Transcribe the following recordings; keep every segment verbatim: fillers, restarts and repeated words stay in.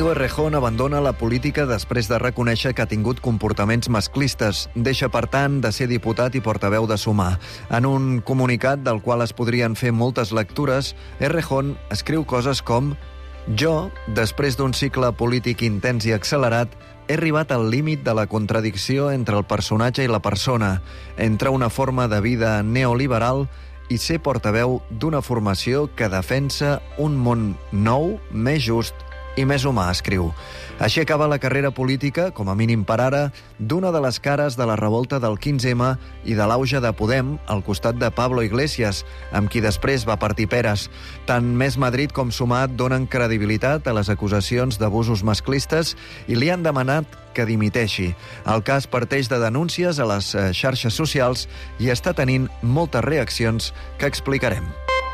Íñigo Errejón abandona la política després de reconèixer que ha tingut comportaments masclistes. Deixa, per tant, de ser diputat i portaveu de Sumar. En un comunicat del qual es podrien fer moltes lectures, Errejón escriu coses com: «Jo, després d'un cicle polític intens i accelerat, he arribat al límit de la contradicció entre el personatge i la persona, entre una forma de vida neoliberal i ser portaveu d'una formació que defensa un món nou, més just i més humà», escriu. Així acaba la carrera política, com a mínim per ara, d'una de les cares de la revolta del quinze ema i de l'auge de Podem al costat de Pablo Iglesias, amb qui després va partir peres. Tant Més Madrid com Sumar donen credibilitat a les acusacions d'abusos masclistes i li han demanat que dimiteixi. El cas parteix de denúncies a les xarxes socials i està tenint moltes reaccions que explicarem.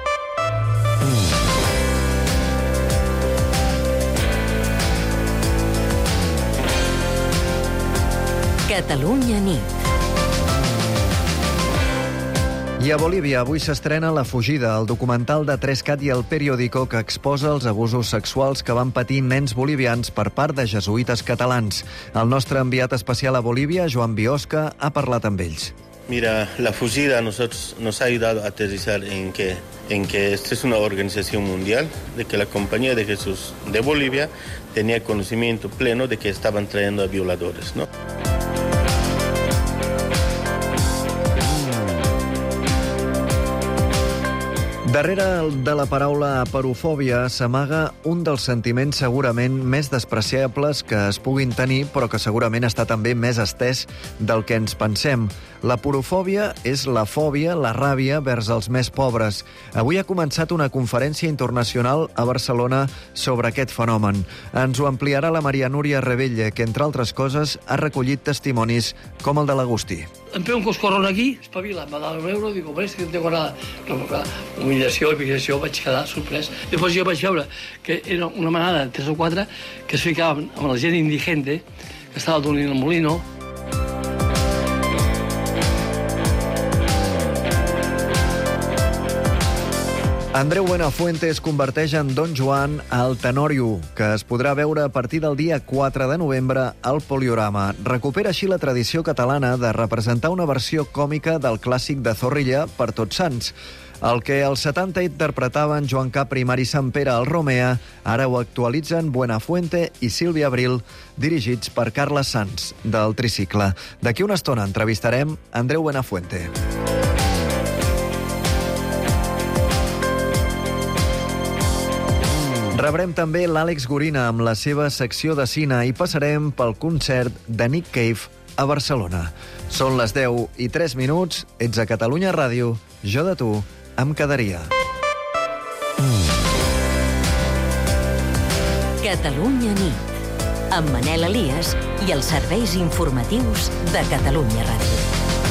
Catalunya nit. I a Bolívia avui s'estrena La fugida, el documental de tres cat i El Periódico que exposa els abusos sexuals que van patir nens bolivians per part de jesuïtes catalans. El nostre enviat especial a Bolívia, Joan Biosca, ha parlat amb ells. Mira, La fugida a nosotros nos ha ayudado a aterrizar en que, en que esta es una organización mundial, de que la Compañía de Jesús de Bolivia tenía conocimiento pleno de que estaban trayendo a violadores, ¿no? Darrere de la paraula aperofòbia s'amaga un dels sentiments segurament més despreciables que es puguin tenir, però que segurament està també més estès del que ens pensem. La porofòbia és la fòbia, la ràbia vers els més pobres. Avui ha començat una conferència internacional a Barcelona sobre aquest fenomen. Ens ho ampliarà la Maria Núria Rebelle, que, entre altres coses, ha recollit testimonis com el de l'Agustí. Em pego un coscorrón aquí, espavila, me da un euro, digo, ves que no tengo nada. No, clar, humillació, humillació, vaig quedar sorprès. Després jo vaig veure que era una manada de tres o quatre que es ficaven amb la gent indigente que estava dormint al molino. Andreu Buenafuente es converteix en Don Joan al Tenorio, que es podrà veure a partir del dia quatre de novembre al Poliorama. Recupera així la tradició catalana de representar una versió còmica del clàssic de Zorrilla per Tots Sants. El que als setanta interpretaven Joan Capri i Mari Sampere al Romea, ara ho actualitzen Buenafuente i Sílvia Abril, dirigits per Carles Sans, del Tricicle. D'aquí una estona entrevistarem Andreu Buenafuente. Rebrem també l'Àlex Gorina amb la seva secció de cine i passarem pel concert de Nick Cave a Barcelona. Són les deu i tres minuts, ets a Catalunya Ràdio, jo de tu em quedaria. Catalunya nit, amb Manel Elias i els serveis informatius de Catalunya Ràdio.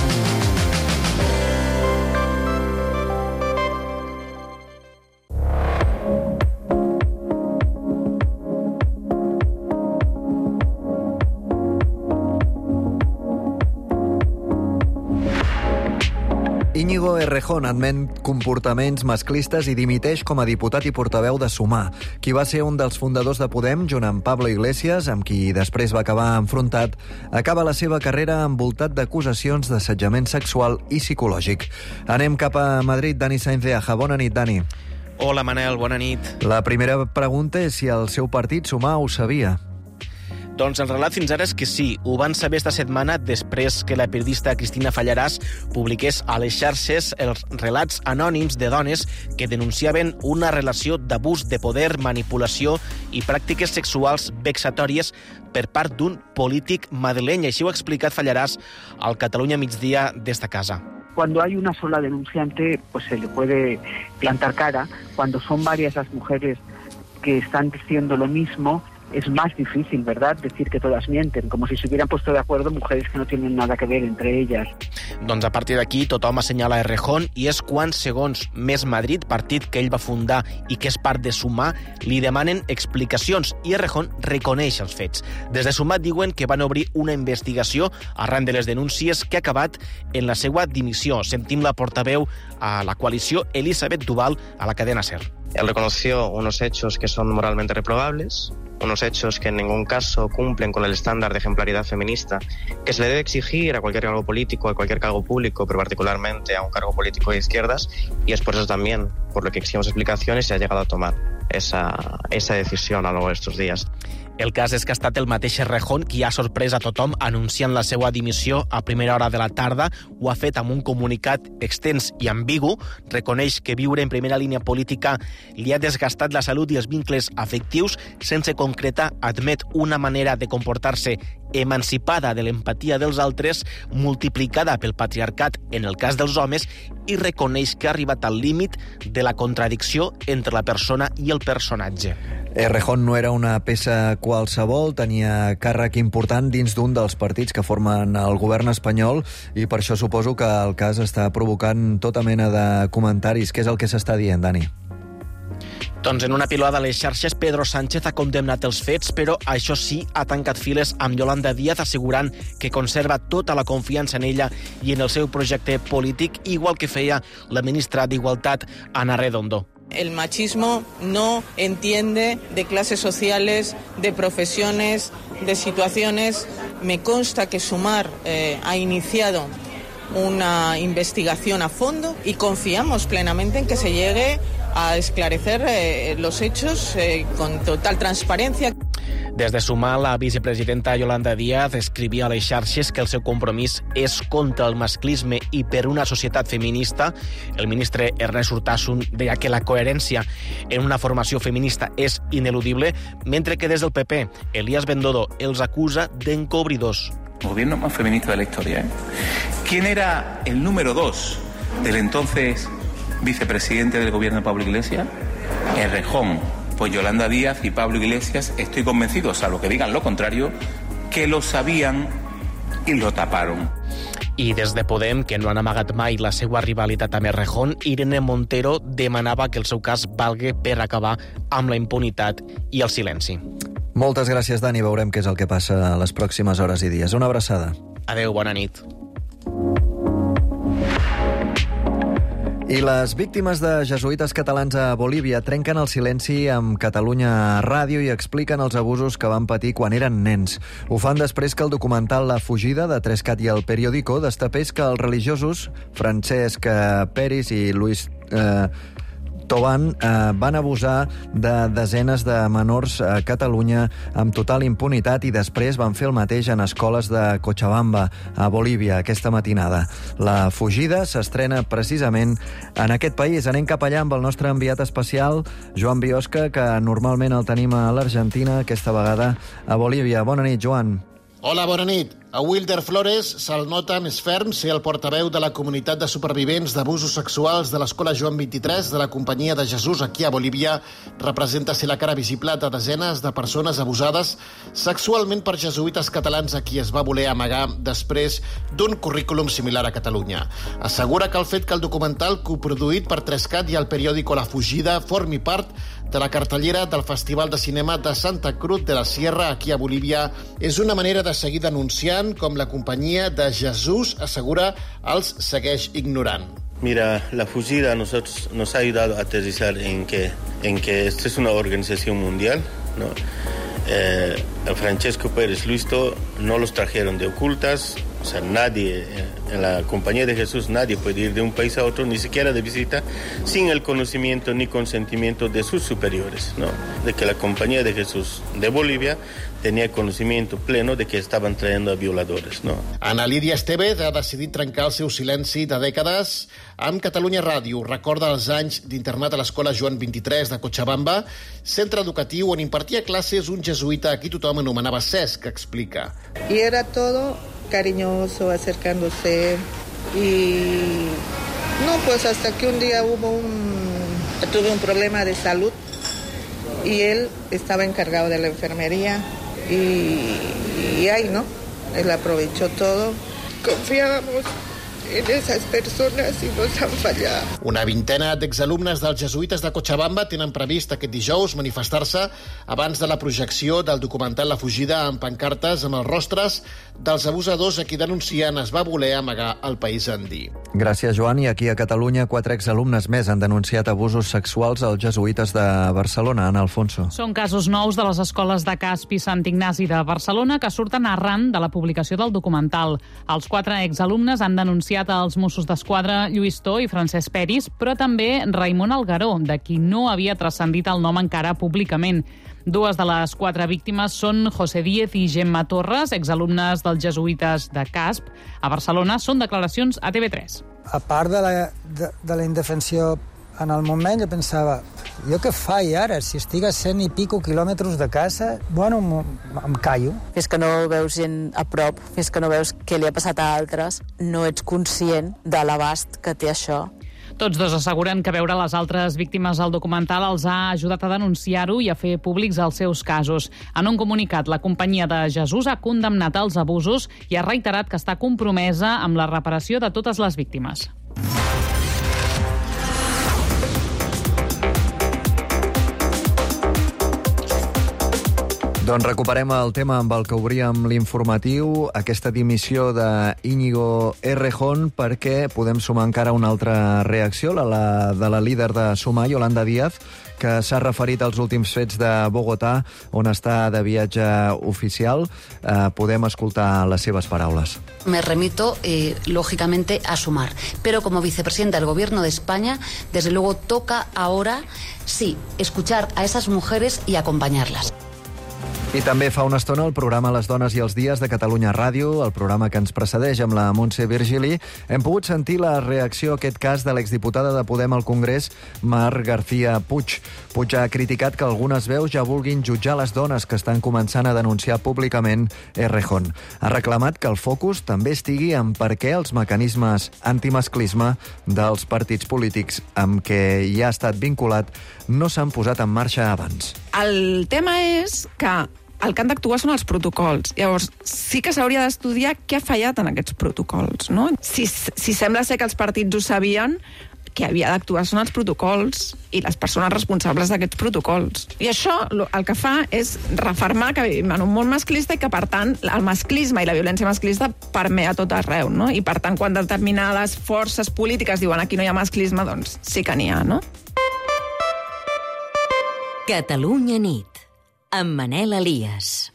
Íñigo Errejón admet comportaments masclistes i dimiteix com a diputat i portaveu de Sumar. Qui va ser un dels fundadors de Podem, junt amb Pablo Iglesias, amb qui després va acabar enfrontat, acaba la seva carrera envoltat d'acusacions d'assetjament sexual i psicològic. Anem cap a Madrid. Dani Sainz de Aja. Bona nit, Dani. Hola, Manel, bona nit. La primera pregunta és si el seu partit, Sumar, ho sabia. Doncs el relat fins ara és que sí. Ho van saber esta setmana després que la periodista Cristina Fallaràs publiqués a les xarxes els relats anònims de dones que denunciaven una relació d'abús de poder, manipulació i pràctiques sexuals vexatòries per part d'un polític madrileny. Així ho ha explicat Fallaràs al Catalunya Migdia d'esta casa. Cuando hay una sola denunciante, pues se le puede plantar cara. Cuando son varias las mujeres que están diciendo lo mismo, es más difícil, ¿verdad?, decir que todas mienten, como si se hubieran puesto de acuerdo mujeres que no tienen nada que ver entre ellas. Doncs a partir d'aquí tothom assenyala Errejón i és quan, segons Més Madrid, partit que ell va fundar i que és part de Sumar, li demanen explicacions i Errejón reconeix els fets. Des de Sumar diuen que van obrir una investigació arran de les denúncies que ha acabat en la seva dimissió. Sentim la portaveu a la coalició, Elisabet Duval, a la cadena SER. Él reconoció unos hechos que son moralmente reprobables, unos hechos que en ningún caso cumplen con el estándar de ejemplaridad feminista que se le debe exigir a cualquier cargo político, a cualquier cargo público, pero particularmente a un cargo político de izquierdas, y es por eso también por lo que exigimos explicaciones y ha llegado a tomar esa, esa decisión a lo largo de estos días. El cas és que ha estat el mateix Errejón qui ha sorprès a tothom anunciant la seva dimissió a primera hora de la tarda. Ho ha fet amb un comunicat extens i ambigu. Reconeix que viure en primera línia política li ha desgastat la salut i els vincles afectius. Sense concretar, admet una manera de comportar-se emancipada de l'empatia dels altres, multiplicada pel patriarcat en el cas dels homes, i reconeix que ha arribat al límit de la contradicció entre la persona i el personatge. Errejón no era una peça qualsevol, tenia càrrec important dins d'un dels partits que formen el govern espanyol i per això suposo que el cas està provocant tota mena de comentaris. Què és el que s'està dient, Dani? Doncs en una pilota a les xarxes, Pedro Sánchez ha condemnat els fets, però això sí, ha tancat files amb Yolanda Díaz, assegurant que conserva tota la confiança en ella i en el seu projecte polític, igual que feia la ministra d'Igualtat, Ana Redondo. El machismo no entiende de clases sociales, de profesiones, de situaciones. Me consta que Sumar eh, ha iniciado una investigación a fondo y confiamos plenamente en que se llegue a esclarecer eh, los hechos eh, con total transparencia. Des de Sumar, la vicepresidenta Yolanda Díaz escrivia a les xarxes que el seu compromís és contra el masclisme i per una societat feminista. El ministre Ernest Urtasun deia que la coherència en una formació feminista és ineludible, mentre que des del P P, Elías Bendodo els acusa d'encobridors. El gobierno más feminista de la historia, ¿eh? ¿Quién era el número dos del entonces vicepresidente del gobierno de Pablo Iglesias? Errejón. Pues Yolanda Díaz y Pablo Iglesias, estoy convencido, salvo que digan lo contrario, que lo sabían y lo taparon. I des de Podem, que no han amagat mai la seva rivalitat amb Errejón, Irene Montero demanava que el seu cas valgui per acabar amb la impunitat i el silenci. Moltes gràcies, Dani. Veurem què és el que passa a les pròximes hores i dies. Una abraçada. Adéu, bona nit. I les víctimes de jesuïtes catalans a Bolívia trenquen el silenci amb Catalunya Ràdio i expliquen els abusos que van patir quan eren nens. Ho fan després que el documental La fugida, de Trescat i El Periódico, destapés que els religiosos Francesc Peris i Luis eh, Toban eh, van abusar de desenes de menors a Catalunya amb total impunitat i després van fer el mateix en escoles de Cochabamba, a Bolívia, aquesta matinada. La fugida s'estrena precisament en aquest país. Anem cap allà amb el nostre enviat especial, Joan Biosca, que normalment el tenim a l'Argentina, aquesta vegada a Bolívia. Bona nit, Joan. Hola, bona nit. A Wilder Flores se'l nota més ferm ser el portaveu de la comunitat de supervivents d'abusos sexuals de l'Escola Joan vint-i-tres de la Companyia de Jesús aquí a Bolívia. Representa ser la cara visible de desenes de persones abusades sexualment per jesuïtes catalans a qui es va voler amagar després d'un currículum similar a Catalunya. Assegura que el fet que el documental coproduït per Trescat i el periòdico La Fugida formi part de la cartellera del Festival de Cinema de Santa Cruz de la Sierra aquí a Bolívia és una manera de seguir denunciant com la Companyia de Jesús assegura els segueix ignorant. Mira, La Fugida a nosotros nos ha ayudado a aterrizar en que, en que esta es una organización mundial, ¿no? Eh, Francesco Pérez Luisto no los trajeron de ocultas, o sea, nadie, en la Compañía de Jesús, nadie puede ir de un país a otro, ni siquiera de visita, sin el conocimiento ni consentimiento de sus superiores, ¿no? De que la Compañía de Jesús de Bolivia tenía conocimiento pleno de que estaban trayendo a violadores, ¿no? Ana Lídia Estevez ha decidit trencar el seu silenci de dècades amb Catalunya Ràdio. Recorda els anys d'internat a l'Escola Joan vint-i-tres de Cochabamba, centre educatiu on impartia classes un jesuïta a qui tothom anomenava Cesc, que explica. Y era todo cariñoso, acercándose, y no, pues hasta que un día hubo un, tuve un problema de salud y él estaba encargado de la enfermería y, y ahí, ¿no? Él aprovechó todo. Confiábamos en esas personas y nos han fallado. Una vintena d'exalumnes dels jesuïtes de Cochabamba tenen previst aquest dijous manifestar-se abans de la projecció del documental La fugida amb pancartes amb els rostres dels abusadors a qui denuncien es va voler amagar al país andí. Gràcies, Joan. I aquí a Catalunya, quatre exalumnes més han denunciat abusos sexuals als jesuïtes de Barcelona. Ana Alfonso. Són casos nous de les escoles de Casp i Sant Ignasi de Barcelona que surten arran de la publicació del documental. Els quatre exalumnes han denunciat als Mossos d'Esquadra Lluís Tó i Francesc Peris, però també Raimon Algaró, de qui no havia transcendit el nom encara públicament. Dues de les quatre víctimes són José Díez i Gemma Torres, exalumnes dels jesuïtes de Casp. A Barcelona són declaracions a T V tres. A part de la, de, de la indefensió en el moment, jo pensava, jo què faig ara? Si estic a cent i pico quilòmetres de casa, bueno, em callo. Fins que no veus gent a prop, fins que no veus què li ha passat a altres, no ets conscient de l'abast que té això. Tots dos asseguren que veure les altres víctimes al documental els ha ajudat a denunciar-ho i a fer públics els seus casos. En un comunicat, la Companyia de Jesús ha condemnat els abusos i ha reiterat que està compromesa amb la reparació de totes les víctimes. Doncs recuperem el tema amb el que obríem l'informatiu, aquesta dimissió d'Íñigo Errejón, perquè podem sumar encara una altra reacció, la, la de la líder de Sumar, Yolanda Díaz, que s'ha referit als últims fets de Bogotà, on està de viatge oficial. Eh, podem escoltar les seves paraules. Me remito, eh, lógicamente, a Sumar. Pero como vicepresidenta del Gobierno de España, desde luego toca ahora, sí, escuchar a esas mujeres y acompañarlas. I també fa una estona el programa Les dones i els dies de Catalunya Ràdio, el programa que ens precedeix amb la Montse Virgili. Hem pogut sentir la reacció a aquest cas de l'exdiputada de Podem al Congrés, Mar García Puig. Puig ha criticat que algunes veus ja vulguin jutjar les dones que estan començant a denunciar públicament Errejón. Ha reclamat que el focus també estigui en per què els mecanismes antimasclisme dels partits polítics amb què hi ha estat vinculat no s'han posat en marxa abans. El tema és que el que han d'actuar són els protocols. Llavors, sí que s'hauria d'estudiar què ha fallat en aquests protocols, no? Si, si sembla ser que els partits ho sabien, que havia d'actuar són els protocols i les persones responsables d'aquests protocols. I això el que fa és refermar que vivim en un món masclista i que, per tant, el masclisme i la violència masclista permea tot arreu, no? I, per tant, quan determinades forces polítiques diuen aquí no hi ha masclisme, doncs sí que n'hi ha, no? Catalunya nit, amb Manel Elias.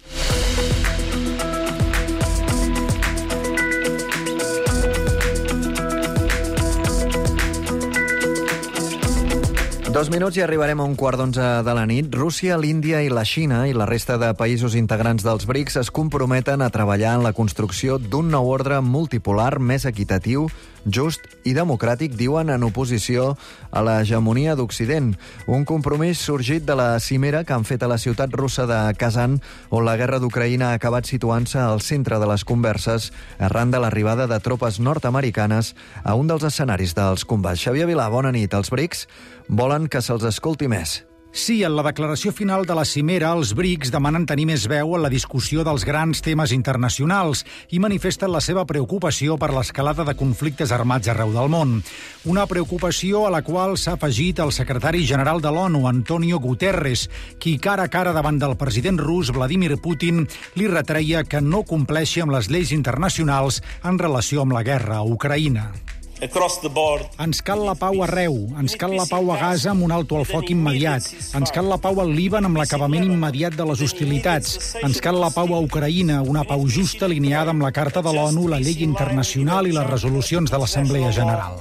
Dos minuts i arribarem a un quart d'onze de la nit. Rússia, l'Índia i la Xina i la resta de països integrants dels BRICS es comprometen a treballar en la construcció d'un nou ordre multipolar més equitatiu, just i democràtic, diuen, en oposició a l'hegemonia d'Occident. Un compromís sorgit de la cimera que han fet a la ciutat russa de Kazan, on la guerra d'Ucraïna ha acabat situant-se al centre de les converses arran de l'arribada de tropes nord-americanes a un dels escenaris dels combats. Xavier Vilà, bona nit. Els BRICS volen que se'ls escolti més. Sí, en la declaració final de la cimera, els BRICS demanen tenir més veu en la discussió dels grans temes internacionals i manifesten la seva preocupació per l'escalada de conflictes armats arreu del món. Una preocupació a la qual s'ha afegit el secretari general de l'ONU, Antonio Guterres, qui cara a cara davant del president rus, Vladimir Putin, li retreia que no compleixi amb les lleis internacionals en relació amb la guerra a Ucraïna. Ens cal la pau arreu, ens cal la pau a Gaza amb un alto al foc immediat, ens cal la pau al Líban amb l'acabament immediat de les hostilitats, ens cal la pau a Ucraïna, una pau justa alineada amb la Carta de l'ONU, la llei internacional i les resolucions de l'Assemblea General.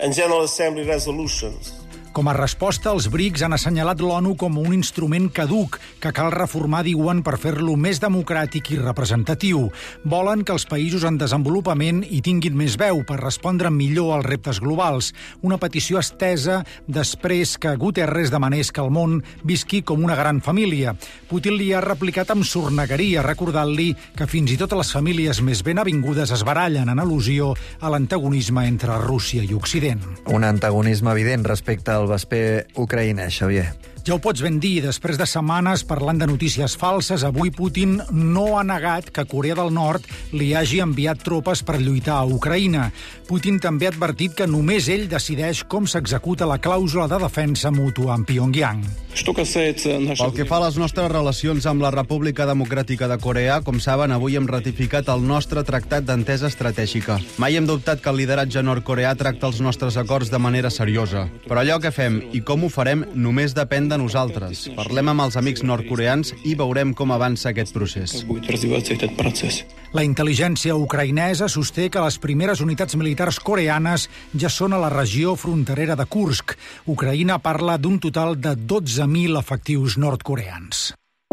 Com a resposta, els BRICS han assenyalat l'ONU com un instrument caduc que cal reformar, diuen, per fer-lo més democràtic i representatiu. Volen que els països en desenvolupament hi tinguin més veu per respondre millor als reptes globals. Una petició estesa després que Guterres demanés que el món visqui com una gran família. Putin li ha replicat amb sornegueria, recordant-li que fins i tot les famílies més ben avingudes es barallen en al·lusió a l'antagonisme entre Rússia i Occident. Un antagonisme evident respecte al vesper ucraïnès, Xavier. Ja ho pots ben dir, després de setmanes parlant de notícies falses, avui Putin no ha negat que Corea del Nord li hagi enviat tropes per lluitar a Ucraïna. Putin també ha advertit que només ell decideix com s'executa la clàusula de defensa mútua amb Pyongyang. Pel que fa a les nostres relacions amb la República Democràtica de Corea, com saben, avui hem ratificat el nostre tractat d'entesa estratègica. Mai hem dubtat que el lideratge nord-coreà tracta els nostres acords de manera seriosa. Però allò que fem i com ho farem només depèn de nosaltres. Parlem amb els amics nord-coreans i veurem com avança aquest procés. La intel·ligència ucraïnesa sosté que les primeres unitats militars coreanes ja són a la regió fronterera de Kursk. Ucraïna parla d'un total de dotze mil efectius nord-coreans.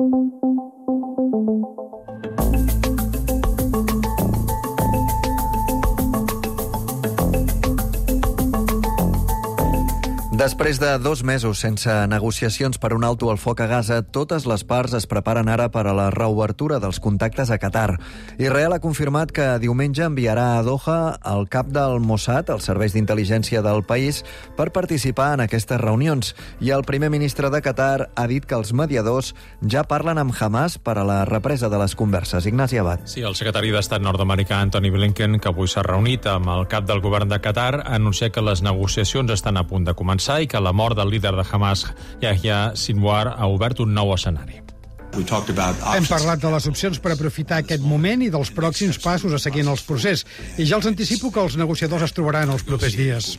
Després de dos mesos sense negociacions per un alto al foc a Gaza, totes les parts es preparen ara per a la reobertura dels contactes a Qatar. Israel ha confirmat que diumenge enviarà a Doha el cap del Mossad, els serveis d'intel·ligència del país, per participar en aquestes reunions. I el primer ministre de Qatar ha dit que els mediadors ja parlen amb Hamas per a la represa de les converses. Ignasi Abad. Sí, el secretari d'Estat nord-americà Antony Blinken, que avui s'ha reunit amb el cap del govern de Qatar, ha anunciat que les negociacions estan a punt de començar i que la mort del líder de Hamas, Yahya Sinwar, ha obert un nou escenari. Hem parlat de les opcions per aprofitar aquest moment i dels pròxims passos a seguir en el procés. I ja els anticipo que els negociadors es trobaran els propers dies.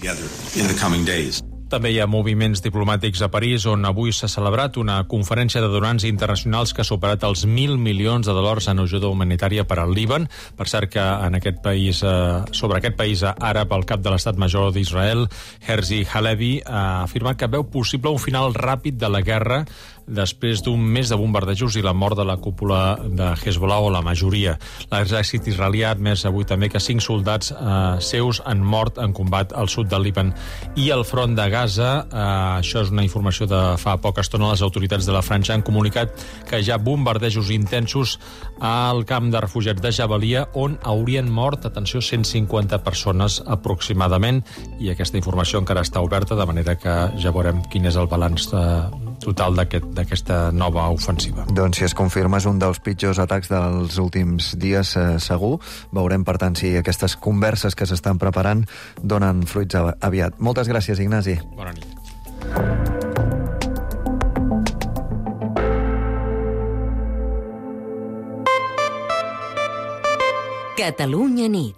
També hi ha moviments diplomàtics a París, on avui s'ha celebrat una conferència de donants internacionals que ha superat els mil milions de dòlars en ajuda humanitària per al Líban. Per cert que en aquest país, eh, sobre aquest país àrab, el cap de l'Estat Major d'Israel, Herzi Halevi, ha afirmat que veu possible un final ràpid de la guerra després d'un mes de bombardejos i la mort de la cúpula de Hezbollah, o la majoria. L'exèrcit israelià ha admès avui també que cinc soldats eh, seus han mort en combat al sud del Líban. I al front de Gaza, eh, això és una informació de fa poca estona, les autoritats de la Franja han comunicat que hi ha bombardejos intensos al camp de refugiats de Jabalia, on haurien mort, atenció, cent cinquanta persones aproximadament, i aquesta informació encara està oberta, de manera que ja veurem quin és el balanç eh, total d'aquest d'aquesta nova ofensiva. Doncs si es confirma és un dels pitjors atacs dels últims dies, eh, segur. Veurem, per tant, si aquestes converses que s'estan preparant donen fruits aviat. Moltes gràcies, Ignasi. Bona nit. Catalunya nit.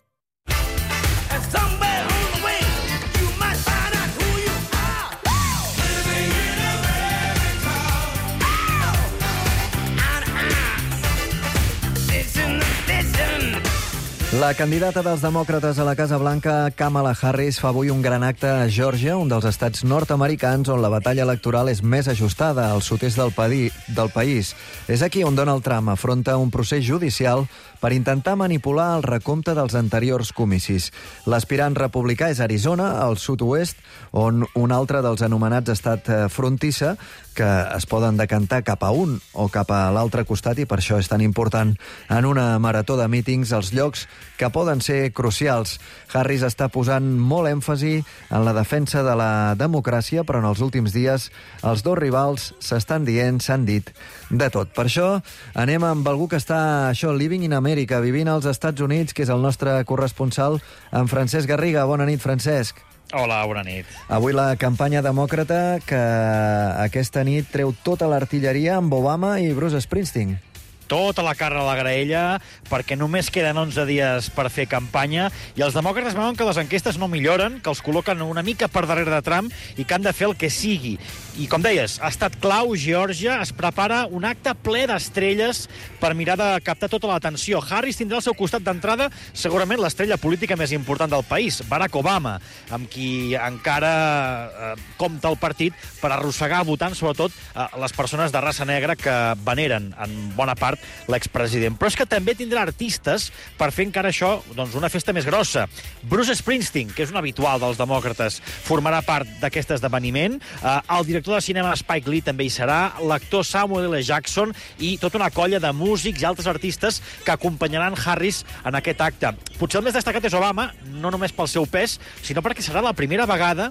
La candidata dels demòcrates a la Casa Blanca, Kamala Harris, fa avui un gran acte a Geòrgia, un dels estats nord-americans on la batalla electoral és més ajustada, al sud-est del, del país. És aquí on Donald Trump afronta un procés judicial per intentar manipular el recompte dels anteriors comicis. L'aspirant republicà és Arizona, al sud-oest, on un altre dels anomenats estat frontissa, que es poden decantar cap a un o cap a l'altre costat, i per això és tan important en una marató de mítings els llocs que poden ser crucials. Harris està posant molt èmfasi en la defensa de la democràcia, però en els últims dies els dos rivals s'estan dient, s'han dit de tot. Per això anem amb algú que està, això, living in America, vivint als Estats Units, que és el nostre corresponsal, en Francesc Garriga. Bona nit, Francesc. Hola, bona nit. Avui la campanya demòcrata, que aquesta nit treu tota l'artilleria amb Obama i Bruce Springsteen. Tota la carn a la graella, perquè només queden onze dies per fer campanya, i els demòcrates veuen que les enquestes no milloren, que els col·loquen una mica per darrere de Trump i que han de fer el que sigui. I, com deies, ha estat clau, Geòrgia es prepara un acte ple d'estrelles per mirar de captar tota l'atenció. Harris tindrà al seu costat d'entrada segurament l'estrella política més important del país, Barack Obama, amb qui encara eh, compta el partit per arrossegar votant, sobretot, eh, les persones de raça negra que veneren en bona part l'expresident. Però és que també tindrà artistes per fer encara això, doncs, una festa més grossa. Bruce Springsteen, que és un habitual dels demòcrates, formarà part d'aquest esdeveniment. Eh, el director de cinema Spike Lee també hi serà, l'actor Samuel L. Jackson i tota una colla de músics i altres artistes que acompanyaran Harris en aquest acte. Potser el més destacat és Obama, no només pel seu pes, sinó perquè serà la primera vegada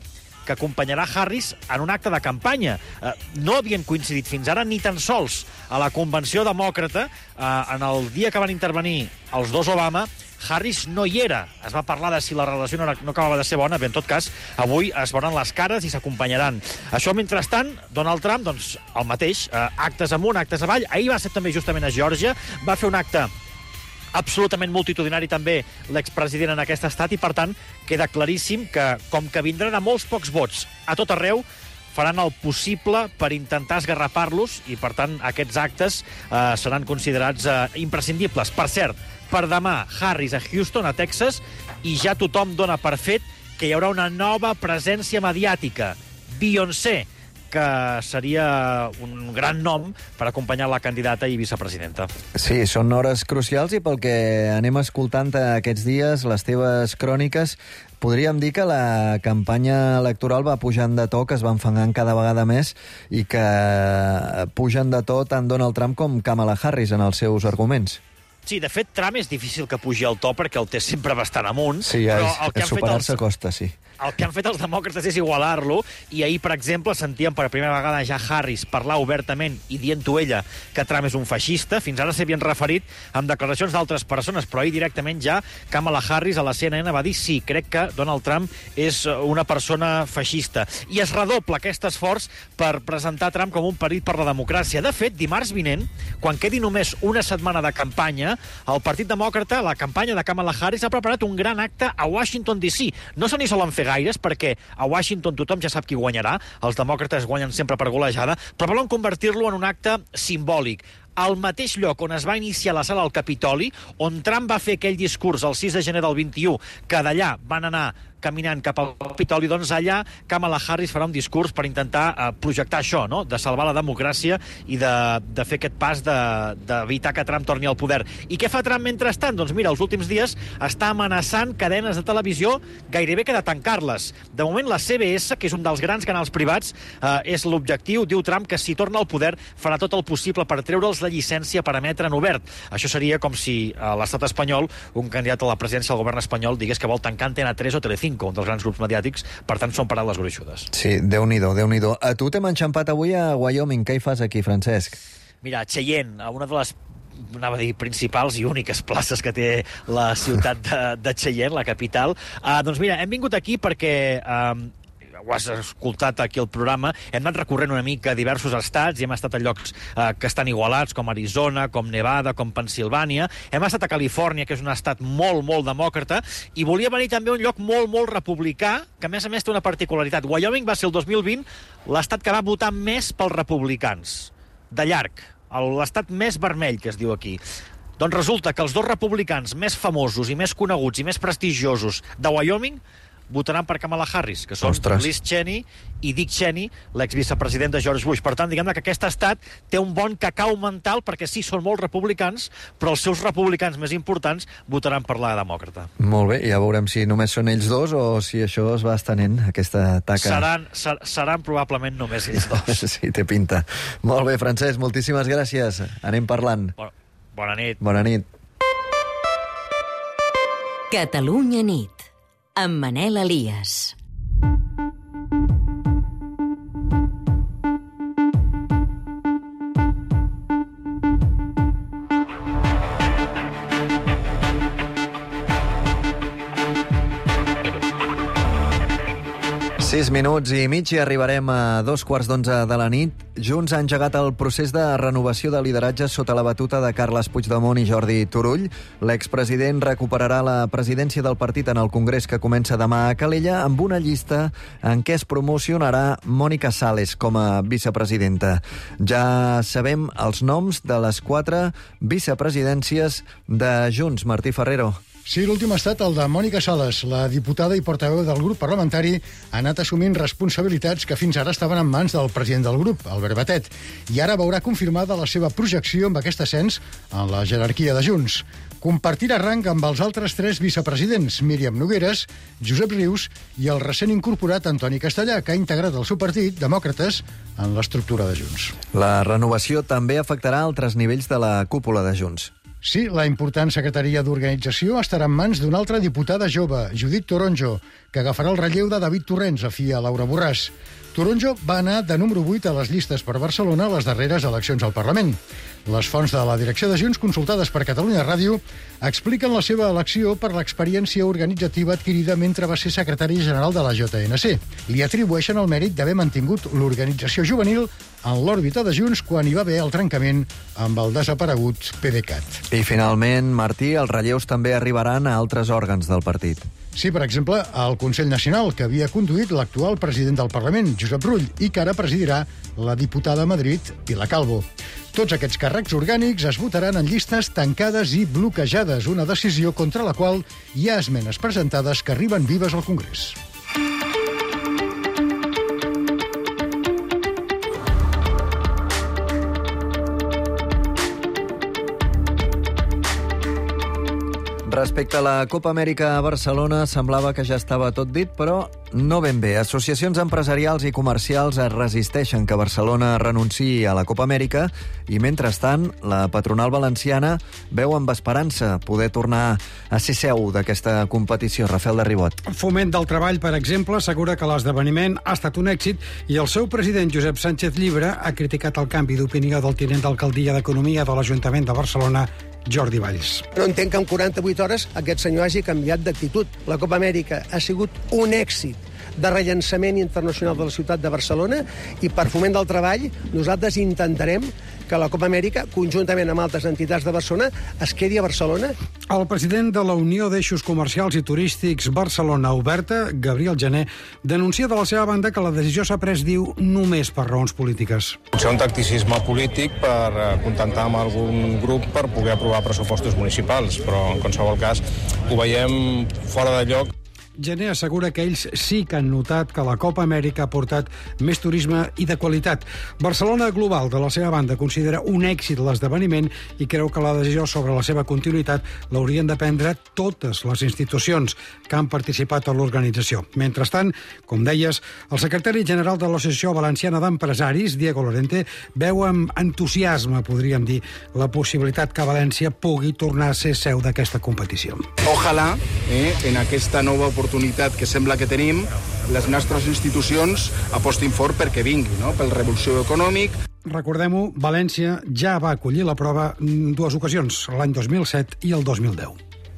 que acompanyarà Harris en un acte de campanya. Eh, no havien coincidit fins ara ni tan sols a la convenció demòcrata. Eh, en el dia que van intervenir els dos Obama, Harris no hi era. Es va parlar de si la relació no, era, no acabava de ser bona. Bé, en tot cas, avui es veuran les cares i s'acompanyaran. Això, mentrestant, Donald Trump, doncs, el mateix, eh, actes amunt, actes avall. Ahir va ser també justament a Geòrgia, va fer un acte absolutament multitudinari també l'expresident en aquest estat i, per tant, queda claríssim que, com que vindran a molts pocs vots a tot arreu, faran el possible per intentar esgarrapar-los i, per tant, aquests actes eh, seran considerats eh, imprescindibles. Per cert, per demà, Harris a Houston, a Texas, i ja tothom dona per fet que hi haurà una nova presència mediàtica. Beyoncé, que seria un gran nom per acompanyar la candidata i vicepresidenta. Sí, són hores crucials i pel que anem escoltant aquests dies, les teves cròniques, podríem dir que la campanya electoral va pujant de to, que es va enfangant cada vegada més i que pugen de to tant Donald Trump com Kamala Harris en els seus arguments. Sí, de fet, Trump és difícil que pugi el to perquè el té sempre bastant amunt. Sí, ja és, és superar-se els... costa, sí. El que han fet els demòcrates és igualar-lo, i ahir, per exemple, sentíem per primera vegada ja Harris parlar obertament i dient-ho ella que Trump és un feixista. Fins ara s'havien referit amb declaracions d'altres persones, però ahir directament ja Kamala Harris a la C N N va dir sí, crec que Donald Trump és una persona feixista. I es redobla aquest esforç per presentar Trump com un perill per la democràcia. De fet, dimarts vinent, quan quedi només una setmana de campanya, el Partit Demòcrata, la campanya de Kamala Harris, ha preparat un gran acte a Washington D C. No se n'hi solen fer gaires, perquè a Washington tothom ja sap qui guanyarà, els demòcrates guanyen sempre per golejada, però volen convertir-lo en un acte simbòlic. Al mateix lloc on es va iniciar la sala al Capitoli, on Trump va fer aquell discurs el sis de gener del vint-i-u, que d'allà van anar caminant cap al Capitoli, doncs allà Kamala Harris farà un discurs per intentar eh, projectar això, no?, de salvar la democràcia i de, de fer aquest pas d'evitar de, que Trump torni al poder. I què fa Trump mentrestant? Doncs mira, els últims dies està amenaçant cadenes de televisió gairebé que de tancar-les. De moment la C B S, que és un dels grans canals privats, eh, és l'objectiu. Diu Trump que si torna al poder farà tot el possible per treure'ls la llicència per emetre en obert. Això seria com si a l'estat espanyol un candidat a la presidència del govern espanyol digués que vol tancar Antena tres o Telecinco, un dels grans grups mediàtics, per tant són paraules gruixudes. Sí, Déu-n'hi-do, Déu-n'hi-do. A tu t'hem enxampat avui a Wyoming. Què hi fas aquí, Francesc? Mira, Cheyenne, una de les anava a dir principals i úniques places que té la ciutat de, de Cheyenne, la capital. Uh, doncs mira, hem vingut aquí perquè... Uh, ho has escoltat aquí al programa, hem anat recorrent una mica a diversos estats i hem estat a llocs eh, que estan igualats, com Arizona, com Nevada, com Pensilvània. Hem estat a Califòrnia, que és un estat molt, molt demòcrata, i volia venir també a un lloc molt, molt republicà, que a més a més té una particularitat. Wyoming va ser el dos mil vint l'estat que va votar més pels republicans, de llarg, l'estat més vermell, que es diu aquí. Doncs resulta que els dos republicans més famosos i més coneguts i més prestigiosos de Wyoming votaran per Kamala Harris, que són Ostres. Liz Cheney i Dick Cheney, l'exvicepresident de George Bush. Per tant, diguem-ne que aquest estat té un bon cacau mental, perquè sí, són molts republicans, però els seus republicans més importants votaran per la demòcrata. Molt bé, ja veurem si només són ells dos o si això es va estenent, aquesta taca. Seran, ser, seran probablement només ells dos. Sí, té pinta. Molt bé, Francesc, moltíssimes gràcies. Anem parlant. Bona, bona nit. Bona nit. Catalunya nit, amb Manel Elias. Sis minuts i mig i arribarem a dos quarts d'onze de la nit. Junts ha engegat el procés de renovació de lideratge sota la batuta de Carles Puigdemont i Jordi Turull. L'expresident recuperarà la presidència del partit en el congrés que comença demà a Calella amb una llista en què es promocionarà Mònica Sales com a vicepresidenta. Ja sabem els noms de les quatre vicepresidències de Junts. Martí Ferrero. Sí, l'últim ha estat el de Mònica Sales. La diputada i portaveu del grup parlamentari ha anat assumint responsabilitats que fins ara estaven en mans del president del grup, Albert Batet, i ara veurà confirmada la seva projecció amb aquest ascens en la jerarquia de Junts. Compartirà rang amb els altres tres vicepresidents, Míriam Nogueres, Josep Rius i el recent incorporat Antoni Castellà, que ha integrat el seu partit, Demòcrates, en l'estructura de Junts. La renovació també afectarà altres nivells de la cúpula de Junts. Sí, la important secretaria d'organització estarà en mans d'una altra diputada jove, Judit Toronjo, que agafarà el relleu de David Torrents, afí a Laura Borràs. Toronjo va anar de número vuit a les llistes per Barcelona a les darreres eleccions al Parlament. Les fonts de la direcció de Junts, consultades per Catalunya Ràdio, expliquen la seva elecció per l'experiència organitzativa adquirida mentre va ser secretari general de la J N C. Li atribueixen el mèrit d'haver mantingut l'organització juvenil en l'òrbita de Junts quan hi va haver el trencament amb el desaparegut PDeCAT. I finalment, Martí, els relleus també arribaran a altres òrgans del partit. Sí, per exemple, al Consell Nacional, que havia conduït l'actual president del Parlament, Josep Rull, i que ara presidirà la diputada a Madrid, Pilar Calvo. Tots aquests càrrecs orgànics es votaran en llistes tancades i bloquejades, una decisió contra la qual hi ha esmenes presentades que arriben vives al Congrés. Respecte a la Copa Amèrica a Barcelona, semblava que ja estava tot dit, però no ben bé. Associacions empresarials i comercials es resisteixen que Barcelona renunciï a la Copa Amèrica i, mentrestant, la patronal valenciana veu amb esperança poder tornar a ser seu d'aquesta competició. Rafael de Ribot. Foment del Treball, per exemple, assegura que l'esdeveniment ha estat un èxit i el seu president, Josep Sánchez Llibre, ha criticat el canvi d'opinió del tinent d'alcaldia d'Economia de l'Ajuntament de Barcelona, Jordi Valls. No entenc que en quaranta-vuit hores aquest senyor hagi canviat d'actitud. La Copa Amèrica ha sigut un èxit de rellançament internacional de la ciutat de Barcelona i per Foment del Treball nosaltres intentarem que la Copa Amèrica, conjuntament amb altres entitats de Barcelona, es quedi a Barcelona. El president de la Unió d'Eixos Comercials i Turístics Barcelona Oberta, Gabriel Gené, denuncia de la seva banda que la decisió s'ha pres, diu, només per raons polítiques. Potser un tacticisme polític per contentar amb algun grup per poder aprovar pressupostos municipals, però en qualsevol cas ho veiem fora de lloc. Gené assegura que ells sí que han notat que la Copa Amèrica ha portat més turisme i de qualitat. Barcelona Global, de la seva banda, considera un èxit l'esdeveniment i creu que la decisió sobre la seva continuïtat l'haurien de prendre totes les institucions que han participat a l'organització. Mentrestant, com deies, el secretari general de l'Associació Valenciana d'Empresaris, Diego Lorente, veu amb entusiasme, podríem dir, la possibilitat que València pugui tornar a ser seu d'aquesta competició. Ojalà, eh, en aquesta nova oportunitat oportunitat que sembla que tenim, les nostres institucions apostin fort perquè vingui, no? Pel revulsió econòmic. Recordem-ho, València ja va acollir la prova en dues ocasions, l'any dos mil set i el dos mil deu.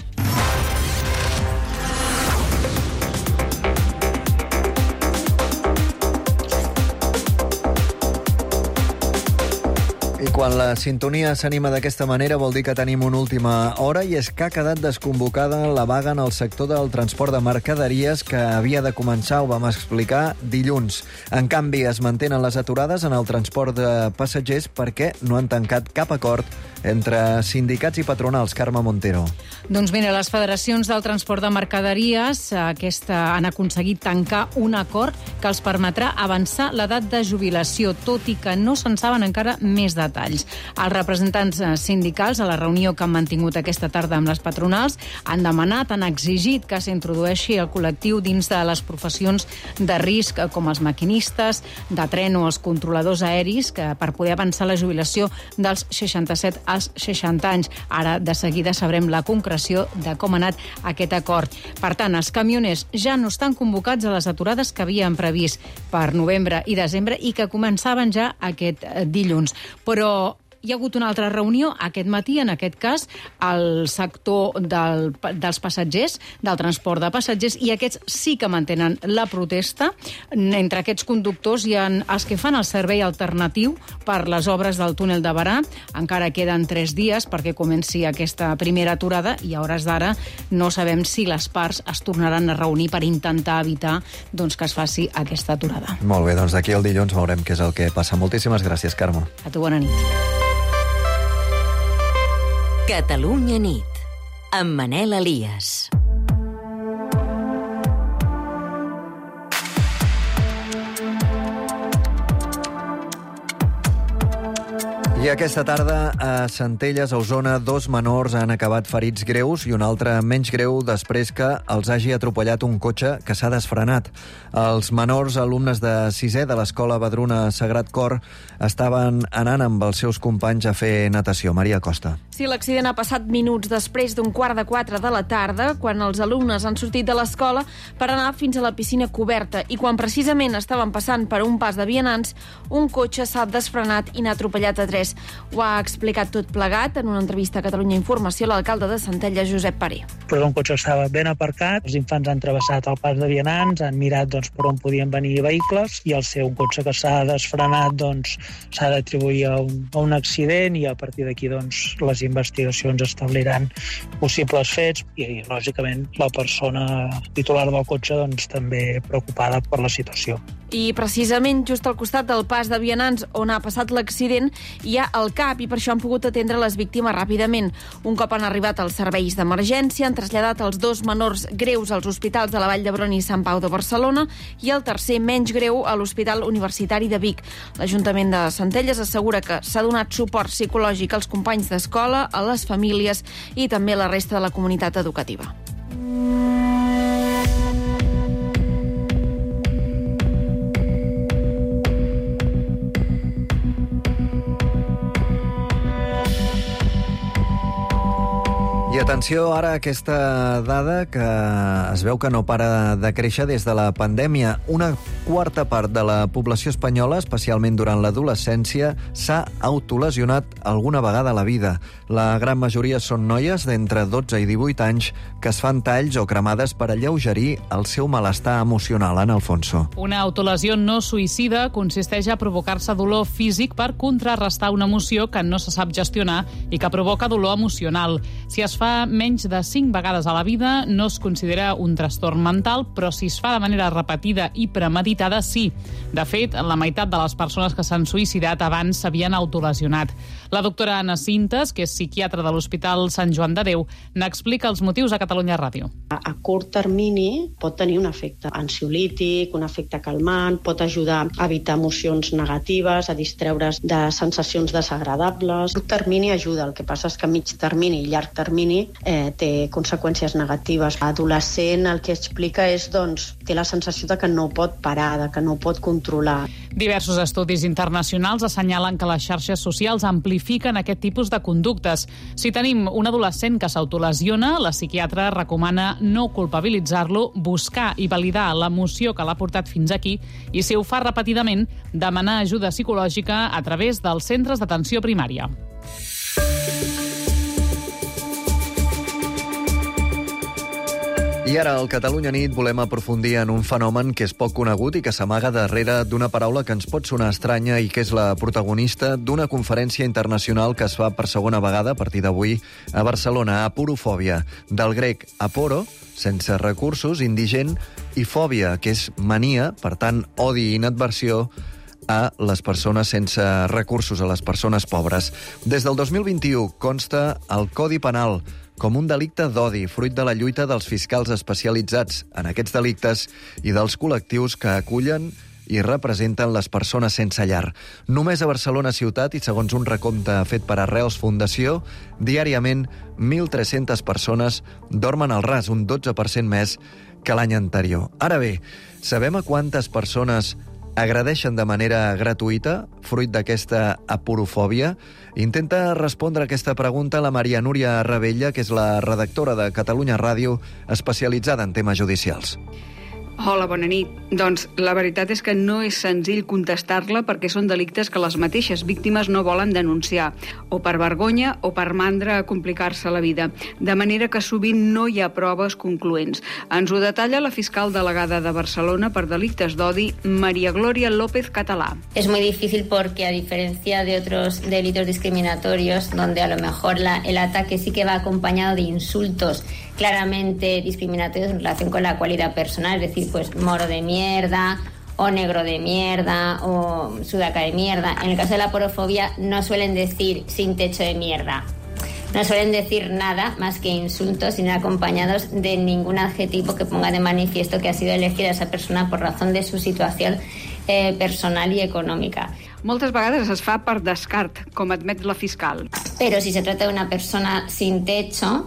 I quan la sintonia s'anima d'aquesta manera vol dir que tenim una última hora i és que ha quedat desconvocada la vaga en el sector del transport de mercaderies que havia de començar, ho vam explicar, dilluns. En canvi, es mantenen les aturades en el transport de passatgers perquè no han tancat cap acord entre sindicats i patronals. Carme Montero. Doncs mira, les federacions del transport de mercaderies aquesta, han aconseguit tancar un acord que els permetrà avançar l'edat de jubilació, tot i que no se'n saben encara més detalls. Els representants sindicals, a la reunió que han mantingut aquesta tarda amb les patronals, han demanat, han exigit que s'introdueixi el col·lectiu dins de les professions de risc, com els maquinistes de tren o els controladors aeris, que per poder avançar la jubilació dels seixanta-set als seixanta anys. Ara, de seguida, sabrem la concreció de com ha anat aquest acord. Per tant, els camioners ja no estan convocats a les aturades que havien previst per novembre i desembre i que començaven ja aquest dilluns. Però hi ha hagut una altra reunió aquest matí, en aquest cas, al sector del, dels passatgers, del transport de passatgers, i aquests sí que mantenen la protesta. Entre aquests conductors hi ha els que fan el servei alternatiu per les obres del túnel de Barà. Encara queden tres dies perquè comenci aquesta primera aturada i a hores d'ara no sabem si les parts es tornaran a reunir per intentar evitar doncs, que es faci aquesta aturada. Molt bé, doncs d'aquí al dilluns veurem què és el que passa. Moltíssimes gràcies, Carme. A tu, bona nit. Catalunya nit, amb Manel Elias. I aquesta tarda, a Centelles, a Osona, dos menors han acabat ferits greus i un altre menys greu després que els hagi atropellat un cotxe que s'ha desfrenat. Els menors alumnes de sisè de l'escola Badruna Sagrat Cor estaven anant amb els seus companys a fer natació. Maria Costa. Sí, l'accident ha passat minuts després d'un quart de quatre de la tarda, quan els alumnes han sortit de l'escola per anar fins a la piscina coberta i quan precisament estaven passant per un pas de vianants, un cotxe s'ha desfrenat i n'ha atropellat a tres. Ho ha explicat tot plegat en una entrevista a Catalunya Informació l'alcalde de Centelles, Josep Paré. Però un cotxe estava ben aparcat, els infants han travessat el pas de vianants, han mirat doncs, per on podien venir vehicles i al ser un cotxe que s'ha desfrenat doncs, s'ha d'atribuir a, un, a un accident i a partir d'aquí doncs, les investigacions establiran possibles fets i, lògicament, la persona titular del cotxe doncs, també preocupada per la situació. I precisament just al costat del pas de vianants on ha passat l'accident hi ha el C A P i per això han pogut atendre les víctimes ràpidament. Un cop han arribat els serveis d'emergència, han traslladat els dos menors greus als hospitals de la Vall d'Hebron i Sant Pau de Barcelona i el tercer menys greu a l'Hospital Universitari de Vic. L'Ajuntament de Centelles assegura que s'ha donat suport psicològic als companys d'escola, a les famílies i també a la resta de la comunitat educativa. I atenció ara a aquesta dada que es veu que no para de créixer des de la pandèmia. Una quarta part de la població espanyola, especialment durant l'adolescència, s'ha autolesionat alguna vegada a la vida. La gran majoria són noies d'entre dotze i divuit anys que es fan talls o cremades per alleugerir el seu malestar emocional. Ana Alfonso. Una autolesió no suïcida consisteix a provocar-se dolor físic per contrarrestar una emoció que no se sap gestionar i que provoca dolor emocional. Si es fa menys de cinc vegades a la vida, no es considera un trastorn mental, però si es fa de manera repetida i premeditada, sí. De fet, la meitat de les persones que s'han suïcidat abans s'havien autolesionat. La doctora Anna Cintas, que és psiquiatra de l'Hospital Sant Joan de Déu, n'explica els motius a Catalunya Ràdio. A, a curt termini pot tenir un efecte ansiolític, un efecte calmant, pot ajudar a evitar emocions negatives, a distreure's de sensacions desagradables. A curt termini ajuda, el que passa és que a mig termini i llarg termini eh, té conseqüències negatives. L'adolescent el que explica és, doncs, té la sensació de que no pot parar, de que no pot controlar. Diversos estudis internacionals assenyalen que les xarxes socials amplifiquen aquest tipus de conductes. Si tenim un adolescent que s'autolesiona, la psiquiatra recomana no culpabilitzar-lo, buscar i validar l'emoció que l'ha portat fins aquí i, si ho fa repetidament, demanar ajuda psicològica a través dels centres d'atenció primària. I ara, al Catalunya Nit, volem aprofundir en un fenomen que és poc conegut i que s'amaga darrere d'una paraula que ens pot sonar estranya i que és la protagonista d'una conferència internacional que es fa per segona vegada a partir d'avui a Barcelona, aporofòbia, del grec aporo, sense recursos, indigent, i fòbia, que és mania, per tant, odi i inadversió a les persones sense recursos, a les persones pobres. Des del dos mil vint-i-u consta el Codi Penal com un delicte d'odi, fruit de la lluita dels fiscals especialitzats en aquests delictes i dels col·lectius que acullen i representen les persones sense llar. Només a Barcelona ciutat, i segons un recompte fet per Arrels Fundació, diàriament mil tres-centes persones dormen al ras, un dotze per cent més que l'any anterior. Ara bé, sabem a quantes persones agredeixen de manera gratuïta, fruit d'aquesta aporofòbia? Intenta respondre a aquesta pregunta la Maria Núria Ravella, que és la redactora de Catalunya Ràdio, especialitzada en temes judicials. Hola, bona nit. Doncs la veritat és que no és senzill contestar-la perquè són delictes que les mateixes víctimes no volen denunciar, o per vergonya o per mandra a complicar-se la vida, de manera que sovint no hi ha proves concloents. Ens ho detalla la fiscal delegada de Barcelona per delictes d'odi, María Gloria López Catalá. Es muy difícil porque, a diferencia de otros delitos discriminatorios, donde a lo mejor la, el ataque sí que va acompañado de insultos claramente discriminatorios en relación con la cualidad personal, es decir, pues moro de mierda o negro de mierda o sudaca de mierda. En el caso de la aporofobia no suelen decir sin techo de mierda. No suelen decir nada más que insultos sin acompañados de ningún adjetivo que ponga de manifiesto que ha sido elegida esa persona por razón de su situación eh, personal y económica. Moltes vegades es fa per descart, com admet la fiscal. Pero si se trata de una persona sin techo,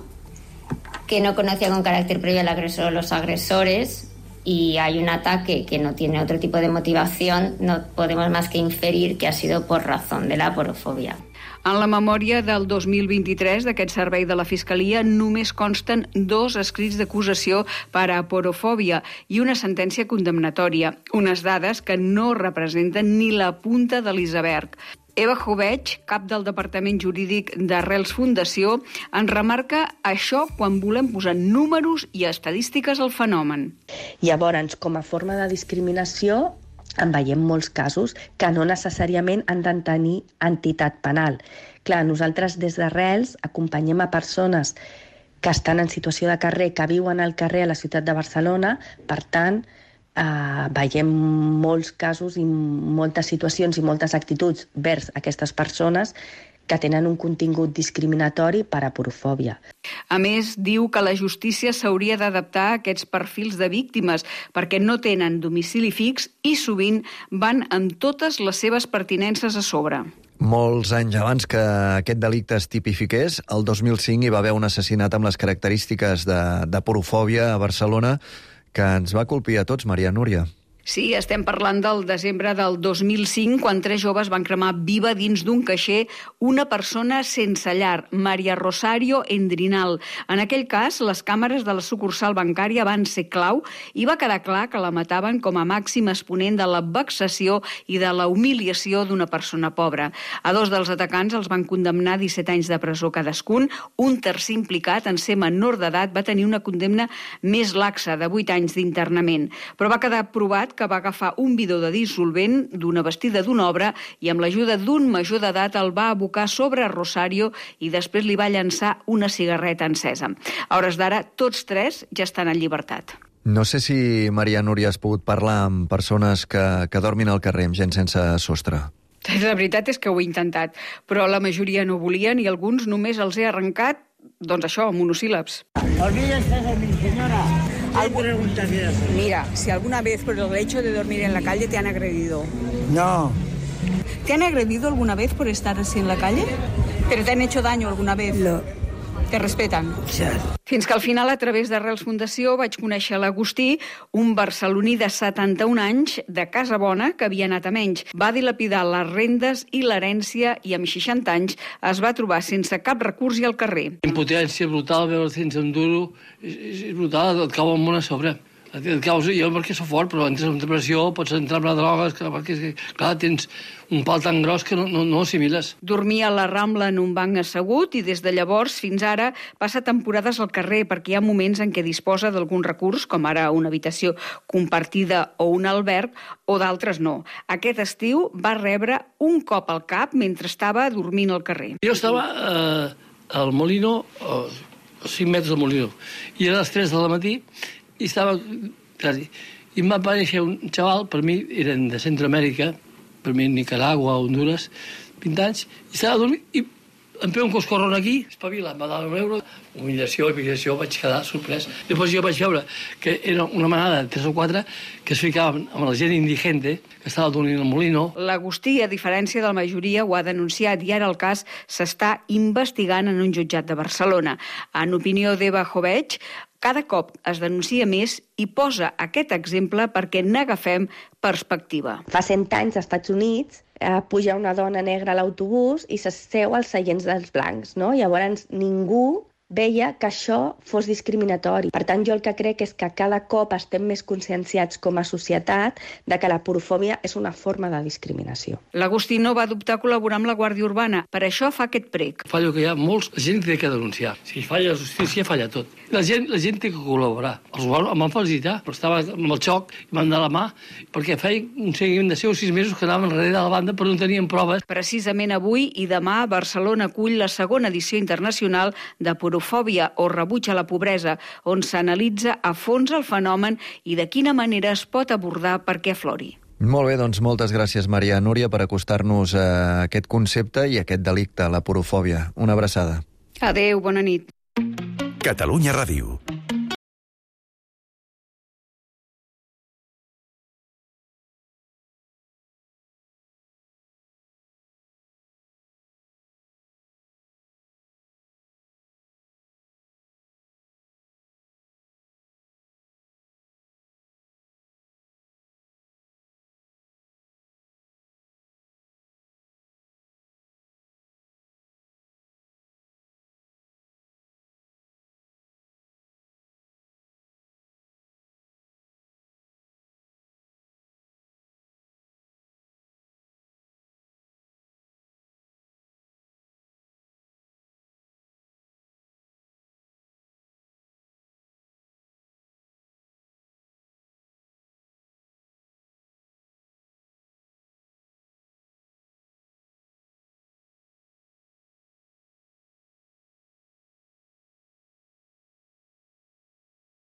que no conocía con carácter previo al agresor o los agresores, y hay un ataque que no tiene otro tipo de motivación, no podemos más que inferir que ha sido por razón de la aporofobia. En la memòria del dos mil vint-i-tres d'aquest servei de la Fiscalia només consten dos escrits d'acusació per a aporofòbia i una sentència condemnatòria, unes dades que no representen ni la punta de l'iceberg. Eva Joveig, cap del Departament Jurídic d'Arrels Fundació, ens remarca això quan volem posar números i estadístiques al fenomen. Llavors, com a forma de discriminació, en veiem molts casos que no necessàriament han de tenir entitat penal. Clar, nosaltres des d'Arrels acompanyem a persones que estan en situació de carrer, que viuen al carrer a la ciutat de Barcelona, per tant, eh, veiem molts casos i moltes situacions i moltes actituds vers aquestes persones que tenen un contingut discriminatori per aporofòbia. A més, diu que la justícia s'hauria d'adaptar a aquests perfils de víctimes perquè no tenen domicili fix i sovint van amb totes les seves pertinences a sobre. Molts anys abans que aquest delicte es tipifiqués, el dos mil cinc hi va haver un assassinat amb les característiques d'aporofòbia a Barcelona que ens va colpir a tots, Maria Núria. Sí, estem parlant del desembre del dos mil cinc, quan tres joves van cremar viva dins d'un caixer una persona sense llar, Maria Rosario Endrinal. En aquell cas, les càmeres de la sucursal bancària van ser clau i va quedar clar que la mataven com a màxim exponent de la vexació i de la humiliació d'una persona pobra. A dos dels atacants els van condemnar a disset anys de presó cadascun. Un tercer implicat, en ser menor d'edat, va tenir una condemna més laxa, de vuit anys d'internament. Però va quedar provat que va agafar un bidó de dissolvent d'una vestida d'una obra i amb l'ajuda d'un major d'edat el va abocar sobre Rosario i després li va llançar una cigarreta encesa. A hores d'ara, tots tres ja estan en llibertat. No sé si, Maria Núria, has pogut parlar amb persones que, que dormin al carrer, amb gent sense sostre. La veritat és que ho he intentat, però la majoria no volien i alguns només els he arrencat, doncs això, monosíl·labs. Olvídense de mi señora. Hay preguntas de eso. Mira, si alguna vez por el hecho de dormir en la calle te han agredido. No. ¿Te han agredido alguna vez por estar así en la calle? ¿Pero te han hecho daño alguna vez? No. Te respeten? Sí. Fins que al final, a través d'Arrels Fundació, vaig conèixer l'Agustí, un barceloní de setanta-un anys, de casa bona, que havia anat a menys. Va dilapidar les rendes i l'herència i amb seixanta anys es va trobar sense cap recurs i al carrer. Impotència brutal, veure sense un duro, és, és brutal, et cau el món a sobre. Et caus, jo perquè sóc fort, però entres en depressió, pots entrar amb la droga, perquè, clar, tens un pal tan gros que no, no, no assimiles. Dormia a la Rambla en un banc assegut i des de llavors fins ara passa temporades al carrer perquè hi ha moments en què disposa d'algun recurs, com ara una habitació compartida o un alberg, o d'altres no. Aquest estiu va rebre un cop al cap mentre estava dormint al carrer. Jo estava eh, al Molino, a cinc metres del Molino, i era a les tres del matí, i estava quasi. I em va aparèixer un xaval, per mi eren de Centroamèrica, per mi Nicaragua, Honduras, vint anys, i estava dormint i em feia un coscorron aquí, espavila, em va dar un euro, humillació, humiliació, vaig quedar sorprès. Després jo vaig veure que era una manada de tres o quatre que es ficaven amb la gent indigente que estava dormint al molino. L'Agustí, a diferència de la majoria, ho ha denunciat i ara el cas s'està investigant en un jutjat de Barcelona. En opinió d'Eva Joveig, cada cop es denuncia més i posa aquest exemple perquè n'agafem perspectiva. Fa cent anys, als Estats Units, eh, puja una dona negra a l'autobús i s'asseu als seients dels blancs, no? Llavors ningú veia que això fos discriminatori. Per tant, jo el que crec és que cada cop estem més conscienciats com a societat de que la porofòbia és una forma de discriminació. L'Agustí no va dubtar a col·laborar amb la Guàrdia Urbana. Per això fa aquest prec. Fallo que hi ha molts, la gent té que denunciar. Si falla la justícia, falla tot. La gent, la gent té que col·laborar. Els em van felicitar, però estava amb el xoc i m'han de la mà, perquè feia un seguiment de cinc o sis mesos que anaven darrere de la banda però no tenien proves. Precisament avui i demà, Barcelona acull la segona edició internacional de porofòbia o rebuig a la pobresa, on s'analitza a fons el fenomen i de quina manera es pot abordar perquè aflori. Molt bé, doncs moltes gràcies, Maria Núria, per acostar-nos a aquest concepte i a aquest delicte, la porofòbia. Una abraçada. Adéu, bona nit. Catalunya Ràdio.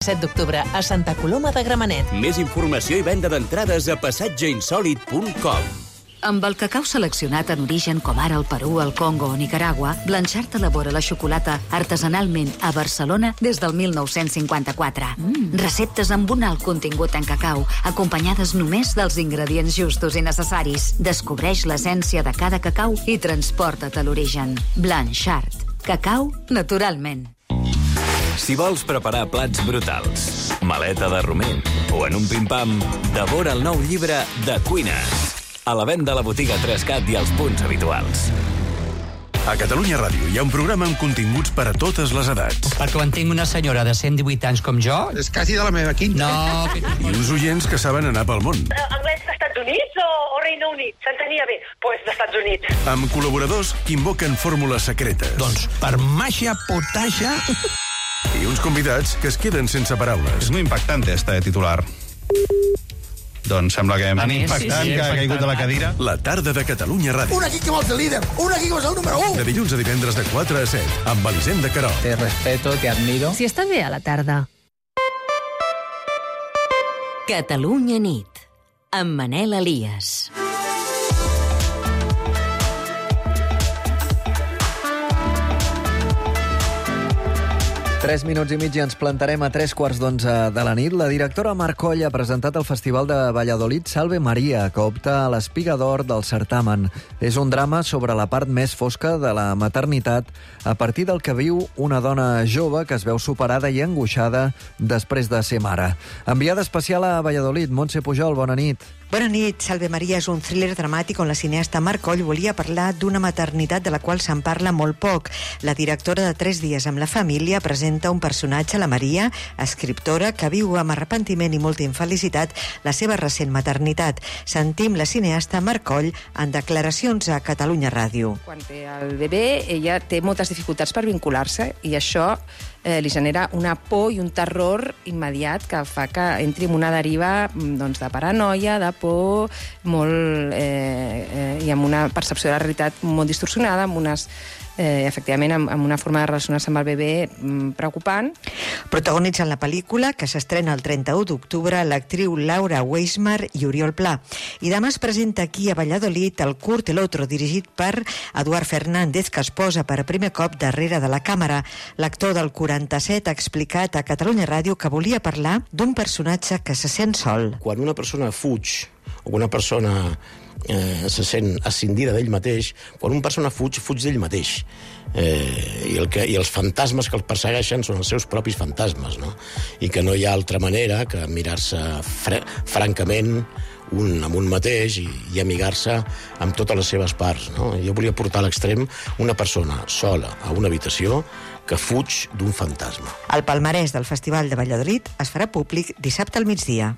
set d'octubre a Santa Coloma de Gramenet. Més informació i venda d'entrades a passatge insòlit punt com. Amb el cacau seleccionat en origen com ara el Perú, el Congo o Nicaragua, Blanchard elabora la xocolata artesanalment a Barcelona des del mil nou-cents cinquanta-quatre. Mm. Receptes amb un alt contingut en cacau, acompanyades només dels ingredients justos i necessaris. Descobreix l'essència de cada cacau i transporta't a l'origen. Blanchard. Cacau naturalment. Si vols preparar plats brutals, maleta de romer o en un pim-pam, devora el nou llibre de cuines. A la venda a la botiga tres cat i als punts habituals. A Catalunya Ràdio hi ha un programa amb continguts per a totes les edats. Perquè ho entenc una senyora de cent divuit anys com jo... És quasi de la meva quinta. No, que... I uns oients que saben anar pel món. Anglès d'Estats Units o, o Regne Unit? S'entenia bé? Doncs pues d'Estats Units. Amb col·laboradors que invoquen fórmules secretes. Doncs per màgia potasha... I uns convidats que es queden sense paraules. És molt impactant este titular. Doncs sembla que hem impactant, sí, sí, que ha caigut de la cadira. La tarda de Catalunya Ràdio. Un aquí que vols el líder, un aquí que vols el número un. De dilluns a divendres de quatre a set, amb Elisenda Querol. Te respeto, te admiro. Si està bé a la tarda. Catalunya nit, amb Manel Elias. Tres minuts i mig i ens plantarem a tres quarts d'onze de la nit. La directora Mar Coll ha presentat el Festival de Valladolid Salve Maria, que opta a l'Espiga d'Or del certamen. És un drama sobre la part més fosca de la maternitat a partir del que viu una dona jove que es veu superada i angoixada després de ser mare. Enviada especial a Valladolid, Montse Pujol, bona nit. Bona nit. Salve Maria és un thriller dramàtic on la cineasta Mar Coll volia parlar d'una maternitat de la qual se'n parla molt poc. La directora de Tres dies amb la família presenta un personatge, la Maria, escriptora, que viu amb arrepentiment i molta infelicitat la seva recent maternitat. Sentim la cineasta Mar Coll en declaracions a Catalunya Ràdio. Quan té el bebè, ella té moltes dificultats per vincular-se i això Eh, li genera una por i un terror immediat que fa que entri en una deriva doncs, de paranoia, de por, molt, eh, eh, i amb una percepció de la realitat molt distorsionada, amb unes, eh, efectivament, amb, amb una forma de relacionar-se amb el bebè mm, preocupant. Protagonitzen la pel·lícula, que s'estrena el trenta-u d'octubre, l'actriu Laura Weismar i Oriol Pla. I demà es presenta aquí a Valladolid el Curt el Otro, dirigit per Eduard Fernández, que es posa per primer cop darrere de la càmera. L'actor del quaranta-set ha explicat a Catalunya Ràdio que volia parlar d'un personatge que se sent sol. Quan una persona fuig o una persona eh, se sent ascendida d'ell mateix, quan una persona fuig, fuig d'ell mateix. Eh, i, el que, I els fantasmes que el persegueixen són els seus propis fantasmes, no? I que no hi ha altra manera que mirar-se fre francament un amb un mateix i, i amigar-se amb totes les seves parts, no? Jo volia portar a l'extrem una persona sola a una habitació que fuig d'un fantasma. El palmarès del Festival de Valladolid es farà públic dissabte al migdia.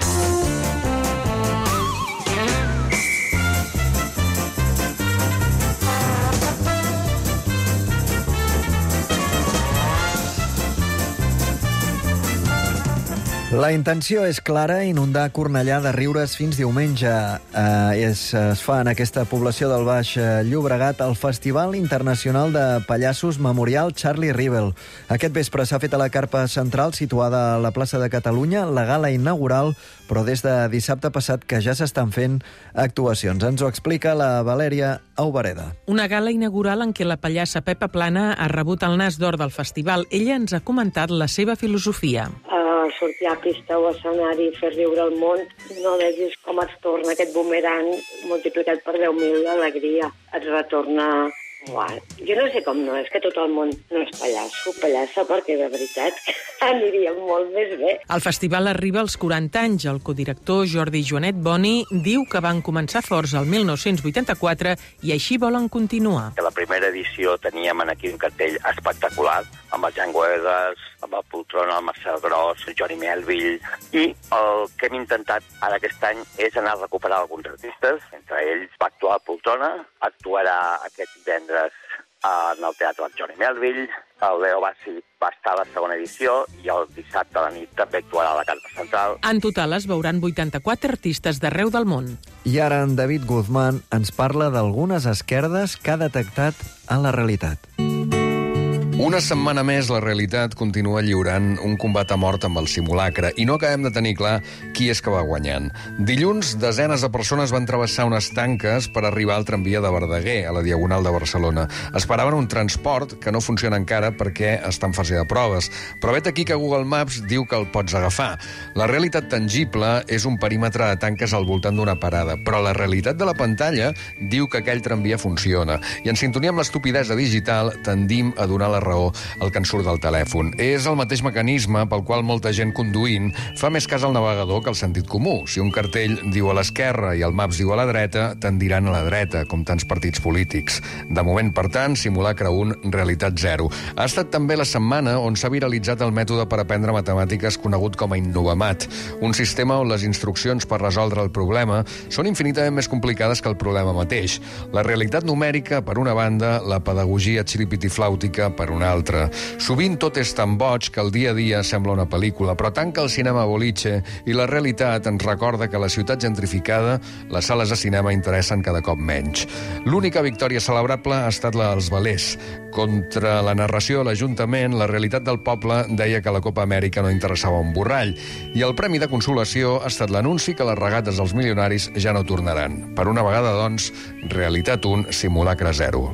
La intenció és clara, inundar Cornellà de riures fins diumenge. Eh, es, es fa en aquesta població del Baix Llobregat el Festival Internacional de Pallassos Memorial Charlie Rivel. Aquest vespre s'ha fet a la carpa central situada a la plaça de Catalunya la gala inaugural, però des de dissabte passat que ja s'estan fent actuacions. Ens ho explica la Valèria Aubareda. Una gala inaugural en què la pallassa Pepa Plana ha rebut el nas d'or del festival. Ella ens ha comentat la seva filosofia. Uh, sortir a pista o escenari i fer riure el món, no vegis com et torna aquest bumerang multiplicat per deu mil d'alegria. Et retorna... Uau. Jo no sé com no, és que tot el món no és pallasso, pallassa, perquè de veritat aniria molt més bé. El festival arriba als quaranta anys. El codirector Jordi Joanet Boni diu que van començar forts el mil nou-cents vuitanta-quatre i així volen continuar. La primera edició teníem aquí un cartell espectacular, amb els Jan Guedes, amb el Poltrona, el Marcel Gros, el Johnny Melville, i el que hem intentat ara aquest any és anar a recuperar alguns artistes. Entre ells va actuar el Poltrona, actuarà aquest divendres en el Teatre del Johnny Melville, el Leo Bassi va estar a la segona edició i el dissabte a la nit també actuarà a la Carpa Central. En total es veuran vuitanta-quatre artistes d'arreu del món. I ara en David Guzmán ens parla d'algunes esquerdes que ha detectat en la realitat. Una setmana més la realitat continua lliurant un combat a mort amb el simulacre i no acabem de tenir clar qui és que va guanyant. Dilluns, desenes de persones van travessar unes tanques per arribar al tramvia de Verdaguer, a la Diagonal de Barcelona. Esperaven un transport que no funciona encara perquè està en fase de proves, però vet aquí que Google Maps diu que el pots agafar. La realitat tangible és un perímetre de tanques al voltant d'una parada, però la realitat de la pantalla diu que aquell tramvia funciona. I en sintonia amb l'estupidesa digital tendim a donar la raó el que ens surt del telèfon. És el mateix mecanisme pel qual molta gent conduint fa més cas al navegador que al sentit comú. Si un cartell diu a l'esquerra i el Maps diu a la dreta, tendiran a la dreta, com tants partits polítics. De moment, per tant, simulacre un, realitat zero. Ha estat també la setmana on s'ha viralitzat el mètode per aprendre matemàtiques conegut com a Innovamat, un sistema on les instruccions per resoldre el problema són infinitament més complicades que el problema mateix. La realitat numèrica, per una banda, la pedagogia xiripitiflàutica, per una altra. Sovint tot és tan boig que el dia a dia sembla una pel·lícula, però tanca el cinema boliche i la realitat ens recorda que a la ciutat gentrificada les sales de cinema interessen cada cop menys. L'única victòria celebrable ha estat la dels velers. Contra la narració de l'Ajuntament, la realitat del poble deia que la Copa Amèrica no interessava un borrall. I el premi de consolació ha estat l'anunci que les regates dels milionaris ja no tornaran. Per una vegada, doncs, realitat un, simulacre zero.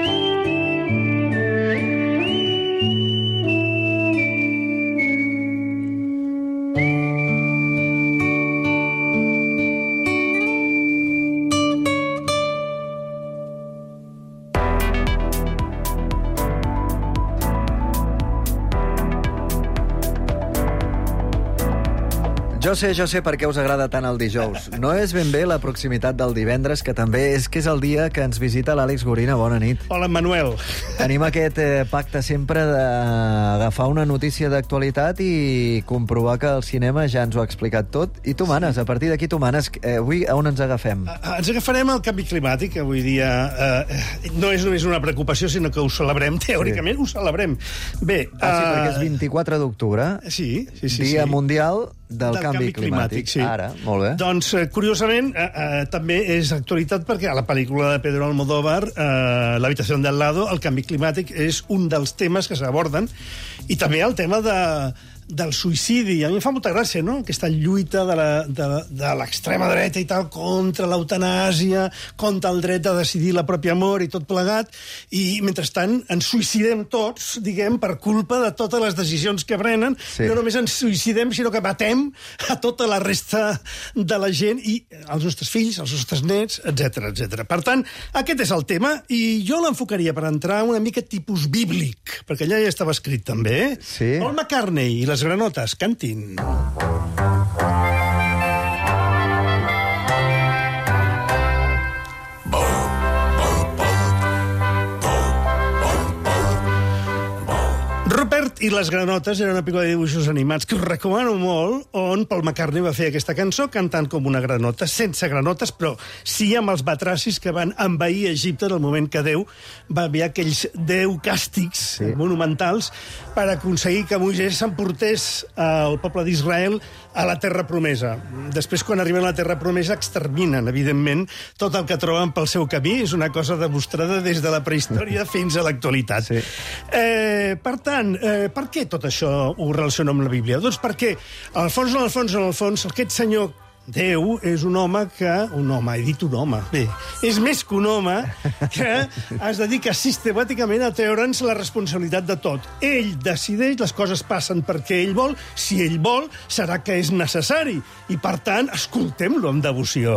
Jo sé, jo sé per què us agrada tant el dijous. No és ben bé la proximitat del divendres, que també és que és el dia que ens visita l'Àlex Gorina. Bona nit. Hola, Manuel. Tenim aquest eh, pacte sempre d'agafar una notícia d'actualitat i comprovar que el cinema ja ens ho ha explicat tot. I tu manes, a partir d'aquí tu manes. Eh, avui a on ens agafem? A, ens agafarem al canvi climàtic, que avui dia eh, no és només una preocupació, sinó que ho celebrem, teòricament sí. ho celebrem. Bé, ah, sí, uh... perquè és vint-i-quatre d'octubre. Sí, sí, sí. Dia sí. mundial del, del canvi, canvi climàtic. climàtic. Sí. Ara, molt bé. Doncs, eh, curiosament, eh, eh, també és actualitat perquè a la pel·lícula de Pedro Almodóvar, eh, L'habitació del lado, el canvi climàtic és un dels temes que s'aborden, i també el tema de... del suïcidi. A mi em fa molta gràcia, no?, aquesta lluita de la, de, de l'extrema dreta i tal contra l'eutanàsia, contra el dret a decidir la pròpia mort i tot plegat, i mentrestant ens suïcidem tots, diguem, per culpa de totes les decisions que prenen. Sí. No només ens suïcidem, sinó que matem a tota la resta de la gent i els nostres fills, els nostres nets, etcètera, etcètera. Per tant, aquest és el tema, i jo l'enfocaria per entrar una mica tipus bíblic, perquè allà ja estava escrit també, eh? Sí. Paul McCartney i les granotes, cantin. Rupert i les granotes era una pel·lícula de dibuixos animats que us recomano molt, on Paul McCartney va fer aquesta cançó cantant com una granota, sense granotes, però sí amb els batracis que van envair Egipte en el moment que Déu va enviar aquells deu càstigs sí. monumentals per aconseguir que Moisès s'emportés al poble d'Israel a la terra promesa. Després, quan arriben a la terra promesa, exterminen, evidentment, tot el que troben pel seu camí. És una cosa demostrada des de la prehistòria fins a l'actualitat. Sí. Eh, per tant, eh, per què tot això ho relaciono amb la Bíblia? Doncs perquè, al fons, al fons, al fons, aquest senyor Déu és un home que... Un home, he dit un home. Bé, és més que un home que es dedica sistemàticament a treure'ns la responsabilitat de tot. Ell decideix, les coses passen perquè ell vol. Si ell vol, serà que és necessari. I, per tant, escoltem-lo amb devoció.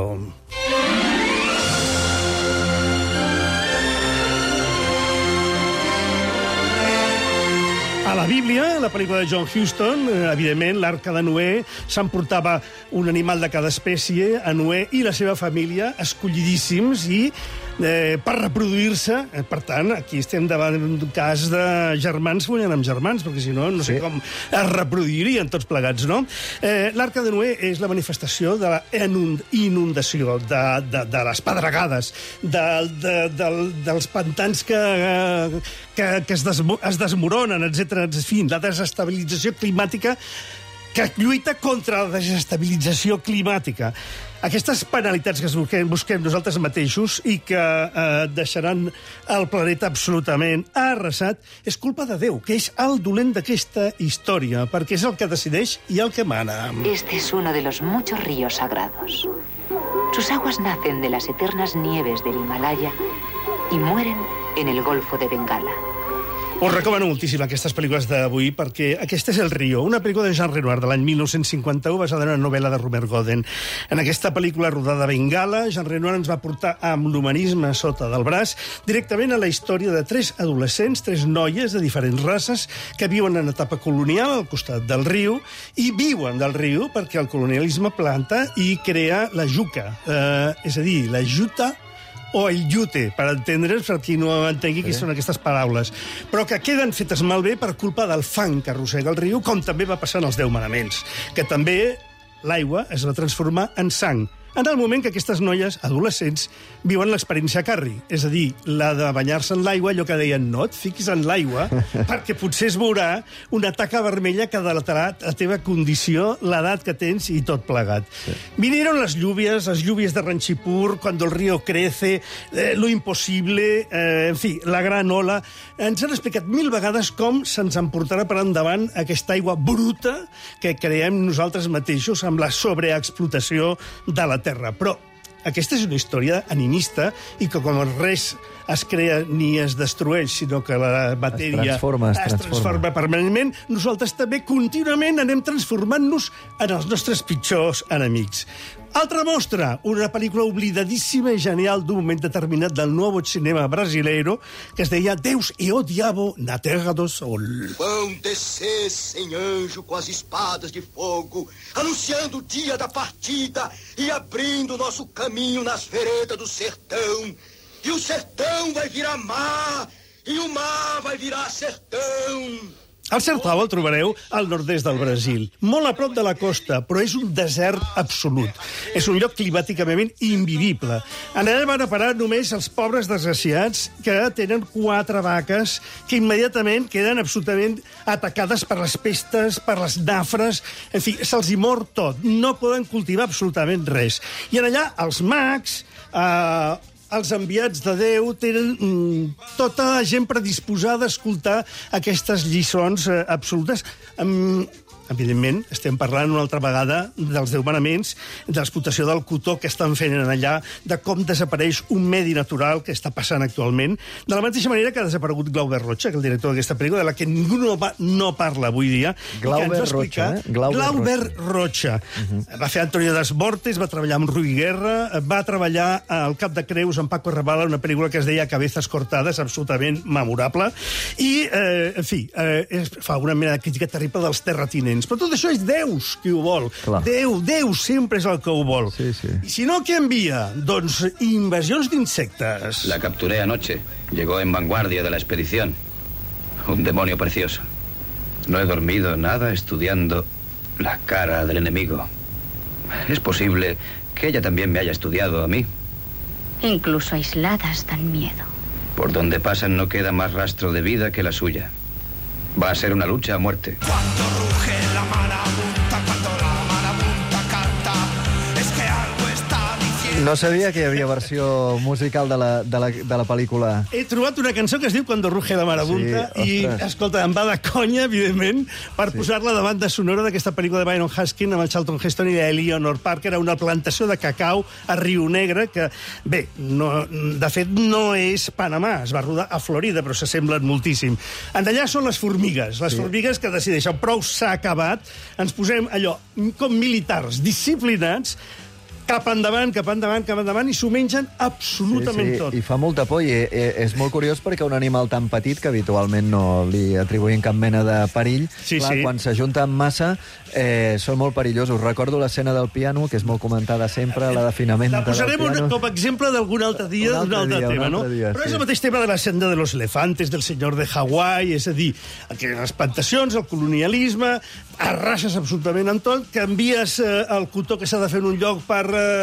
A la Bíblia, la pel·lícula de John Huston, evidentment, l'Arca de Noè s'emportava un animal de cada espècie, a Noè i la seva família, escollidíssims, i eh, per reproduir-se. Per tant, aquí estem davant d'un cas de germans follant amb germans, perquè si no, no sé sí. com es reproduirien tots plegats, no? Eh, L'Arca de Noè és la manifestació de la inundació, de, de, de les pedregades, de, de, de, dels pantans que, que, que es, desmo, es desmoronen, etcètera. En fi, la desestabilització climàtica que lluita contra la desestabilització climàtica. Aquestes penalitats que busquem, busquem nosaltres mateixos i que eh, deixaran el planeta absolutament arrasat és culpa de Déu, que és el dolent d'aquesta història, perquè és el que decideix i el que mana. Este es uno de los muchos ríos sagrados. Sus aguas nacen de las eternas nieves del Himalaya y mueren en el Golfo de Bengala. Us recomano moltíssim aquestes pel·lícules d'avui perquè aquesta és El Río, una pel·lícula de Jean Renoir de l'any mil nou-cents cinquanta-u basada en una novel·la de Robert Godin. En aquesta pel·lícula rodada a Bengala, Jean Renoir ens va portar amb l'humanisme sota del braç directament a la història de tres adolescents, tres noies de diferents races que viuen en etapa colonial al costat del riu i viuen del riu perquè el colonialisme planta i crea la juca, eh, és a dir, la juta o el llute, per entendre's, per qui no entengui sí. Què són aquestes paraules, però que queden fetes malbé per culpa del fang que arrossega el riu, com també va passar en els Deu Manaments, que també l'aigua es va transformar en sang, en el moment que aquestes noies, adolescents, viuen l'experiència Carrie, és a dir, la de banyar-se en l'aigua, allò que deien, no et fiquis en l'aigua, perquè potser es veurà una taca vermella que delatarà la teva condició, l'edat que tens i tot plegat. Sí. Vinieron las lluvias, las lluvias de Ranchipur, cuando el río crece, eh, lo imposible, eh, en fi, la gran ola. Ens han explicat mil vegades com se'ns emportarà per endavant aquesta aigua bruta que creem nosaltres mateixos amb la sobreexplotació de la terra. Però aquesta és una història animista i que com res es crea ni es destrueix, sinó que la matèria es transforma, es es transforma. transforma permanentment, nosaltres també contínuament anem transformant-nos en els nostres pitjors enemics. Altra mostra, una pel·lícula oblidadíssima i genial d'un moment determinat del nou cinema brasileiro que es deia Deus e o Diabo na Terra do Sol. Vão descer sem anjo com as espadas de fogo, anunciando o dia da partida e abrindo nosso caminho nas veredas do sertão. E o sertão vai virar mar, e o mar vai virar sertão. El Sertão el trobareu al nord-est del Brasil, molt a prop de la costa, però és un desert absolut. És un lloc climàticament invivible. En allà van a parar només els pobres desgraciats que tenen quatre vaques que immediatament queden absolutament atacades per les pestes, per les nafres, en fi, se'ls hi mor tot. No poden cultivar absolutament res. I en allà els mags... Eh, els enviats de Déu tenen mm, tota la gent predisposada a escoltar aquestes lliçons eh, absolutes. Um, evidentment, estem parlant una altra vegada dels Deu Manaments, de l'explotació del cotó que estan fent allà, de com desapareix un medi natural que està passant actualment, de la mateixa manera que ha desaparegut Glauber Rocha, que el director d'aquesta pel·lícula, de la que ningú no, va, no parla avui dia. Glauber Rocha, eh? Glauber, Glauber Rocha. Uh -huh. Va fer Antonio das Mortes, va treballar amb Rui Guerra, va treballar al Cap de Creus amb Paco Rabanne, una pel·lícula que es deia Cabezas cortades, absolutament memorable, i, eh, en fi, eh, es fa una mena de crítica terrible dels terratinents. Però tot això és Deus qui ho vol. Clar. Déu, Déu sempre és el que ho vol. Sí, sí. I si no, què envia? Doncs invasions d'insectes. La capturé anoche. Llegó en vanguardia de la expedición. Un demonio precioso. No he dormido nada estudiando la cara del enemigo. Es posible que ella también me haya estudiado a mí. Incluso aisladas dan miedo. Por donde pasan no queda más rastro de vida que la suya. Va a ser una lucha a muerte. Cuando ruge la marabunta, cuando la marabunta canta, es que algo está diciendo... No sabia que hi havia versió musical de la, de la, de la pel·lícula. He trobat una cançó que es diu Cuando ruge la marabunta sí, i, escolta, em va de conya, evidentment, per sí. posar-la de banda sonora d'aquesta pel·lícula de Byron Haskin amb el Charlton Heston i d'Eleanor Parker, a una plantació de cacau a Riu Negre, que, bé, no, de fet no és Panamà, es va rodar a Florida, però s'assemblen moltíssim. En allà són les formigues, les sí. formigues que decideixen prou s'ha acabat, ens posem allò, com militars disciplinats, cap endavant, cap endavant, cap endavant, i s'ho mengen absolutament sí, sí, tot. I fa molta por, i és molt curiós perquè un animal tan petit, que habitualment no li atribuïm cap mena de perill, sí, clar, sí. quan s'ajunta amb massa, eh, són molt perillosos. Recordo l'escena del piano, que és molt comentada sempre, la d'afinament del piano. La posarem una, com a exemple d'algun altre dia, d'un altre, altre dia, tema, no? Dia, Però sí. és el mateix tema de la senda de los elefantes, del senyor de Hawaii, és a dir, que les plantacions, el colonialisme, arrases absolutament en tot, canvies eh, el cotó que s'ha de fer en un lloc per... Eh,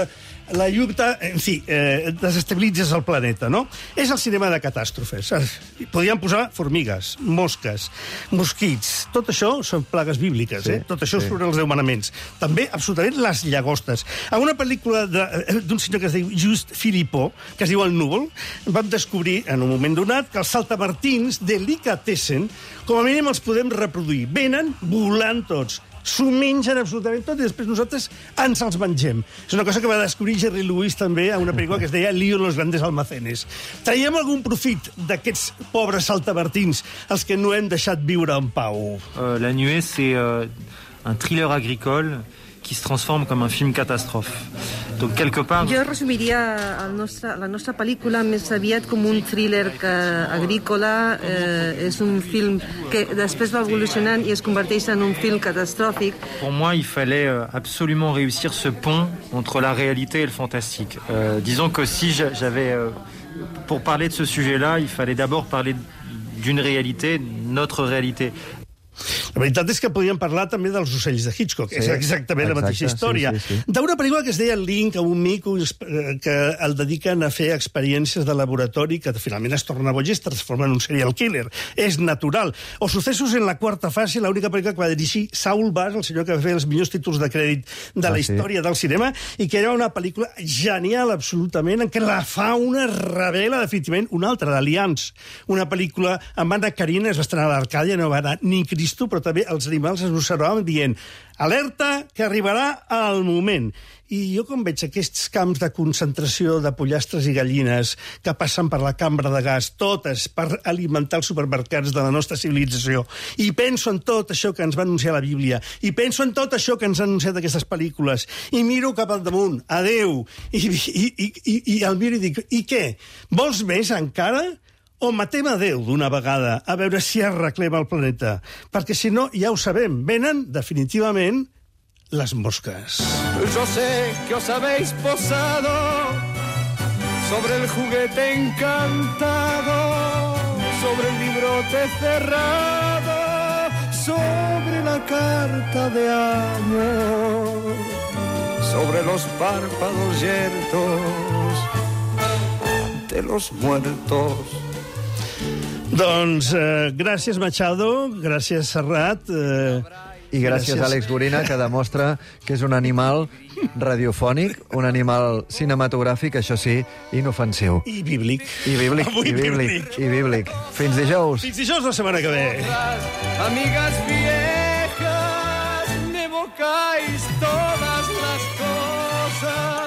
la lluita, en fi, eh, desestabilitzes el planeta, no? És el cinema de catàstrofes. Podríem posar formigues, mosques, mosquits. Tot això són plagues bíbliques, eh? Tot això surt els deu manaments. També, absolutament, les llagostes. A una pel·lícula d'un senyor que es diu Just Philippot, que es diu El núvol, vam descobrir, en un moment donat, que els saltamartins delicatessen, com a mínim els podem reproduir. Venen volant tots. S'ho mengen absolutament tot i després nosaltres ens els mengem. És una cosa que va descobrir Jerry Lewis també a una pel·lícula que es deia Lío en los grandes almacenes. Traiem algun profit d'aquests pobres saltamartins, els que no hem deixat viure en pau? Euh, La Nuée, c'est euh, un thriller agricole qui se transforme comme un film catastrophe. Donc, quelque part... Jo resumiria el nostre, la nostra pel·lícula més aviat com un thriller que, agrícola. Eh, és un film que després va evolucionant i es converteix en un film catastròfic. Pour moi, il fallait absolument réussir ce pont entre la réalité et le fantastique. Euh, disons que si j'avais... Euh, pour parler de ce sujet-là, il fallait d'abord parler d'une réalité, notre réalité. La veritat és que podríem parlar també dels ocells de Hitchcock. Sí, és exactament exacte, la mateixa història. Sí, sí, sí. D'una pel·lícula que es deia Link, a un mico que el dediquen a fer experiències de laboratori que finalment es torna boig i es transforma en un serial killer. És natural. O Sucesos en la quarta fase, l'única pel·lícula que va dirigir Saul Bass, el senyor que va fer els millors títols de crèdit de la ah, història sí. del cinema, i que era una pel·lícula genial absolutament, en què la fauna revela definitivament una altra, d'Alians. Una pel·lícula amb Anna Karina, es va estrenar a l'Arcàdia, no va anar ni Cristo, però també els animals es observaven dient alerta, que arribarà al moment. I jo com veig aquests camps de concentració de pollastres i gallines que passen per la cambra de gas, totes per alimentar els supermercats de la nostra civilització, i penso en tot això que ens va anunciar la Bíblia, i penso en tot això que ens han anunciat aquestes pel·lícules, i miro cap al damunt, adeu, i, i, i, i, i el miro i dic, i què? Vols més encara? O matem a Déu d'una vegada, a veure si arreglem el planeta. Perquè si no, ja ho sabem, venen definitivament les mosques. Yo sé que os habéis posado sobre el juguete encantado, sobre el librote cerrado, sobre la carta de amor, sobre los párpados yertos de los muertos. Doncs eh, gràcies, Machado, gràcies, Serrat. Eh, I gràcies, gràcies, Àlex Gorina, que demostra que és un animal radiofònic, un animal cinematogràfic, això sí, inofensiu. I bíblic. I bíblic, Avui i bíblic, bíblic. i bíblic. Fins dijous. Fins dijous la setmana que ve. Amigas viejas, me evocáis todas las cosas.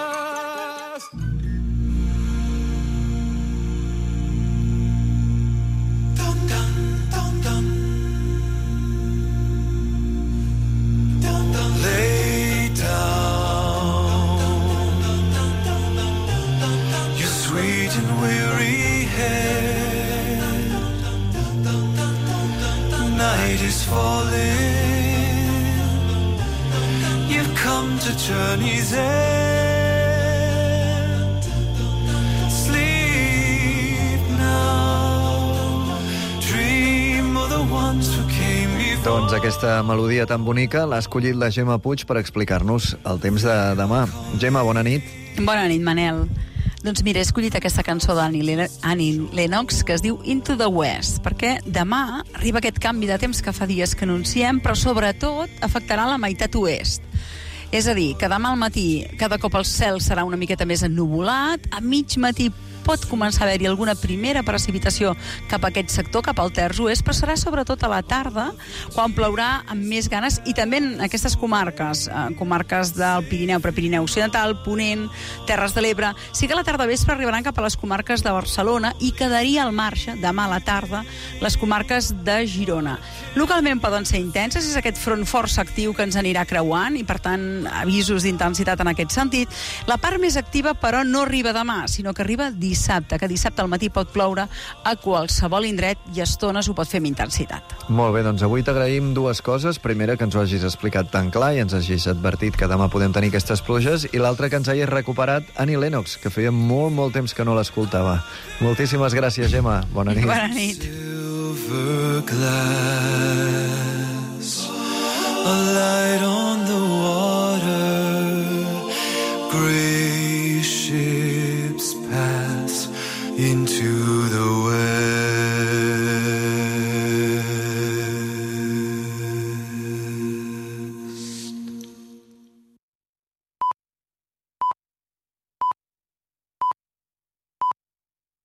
Lay down your sweet and weary head. Night is falling. You've come to journey's end. Sleep now. Dream of the ones who came before. Doncs aquesta melodia tan bonica l'ha escollit la Gemma Puig per explicar-nos el temps de demà. Gemma, bona nit. Bona nit, Manel. Doncs mira, he escollit aquesta cançó d'Annie Lennox que es diu Into the West, perquè demà arriba aquest canvi de temps que fa dies que anunciem, però sobretot afectarà la meitat oest. És a dir, que demà al matí cada cop el cel serà una miqueta més ennuvolat, a mig matí pot començar a haver-hi alguna primera precipitació cap a aquest sector, cap al terç oest, però serà sobretot a la tarda, quan plourà amb més ganes, i també en aquestes comarques, eh, comarques del Pirineu, Prepirineu Occidental, Ponent, Terres de l'Ebre. Sí que a la tarda vespre arribaran cap a les comarques de Barcelona i quedaria al marge, demà a la tarda, les comarques de Girona. Localment poden ser intenses, és aquest front força actiu que ens anirà creuant, i per tant avisos d'intensitat en aquest sentit. La part més activa, però, no arriba demà, sinó que arriba dissabte, que dissabte al matí pot ploure a qualsevol indret i a estones ho pot fer amb intensitat. Molt bé, doncs avui t'agraïm dues coses. Primera, que ens ho hagis explicat tan clar i ens hagis advertit que demà podem tenir aquestes pluges, i l'altra, que ens hagis recuperat Annie Lennox, que feia molt, molt temps que no l'escoltava. Moltíssimes gràcies, Gemma. Bona nit. Bona nit. Silver glass, a light on the water, gray into the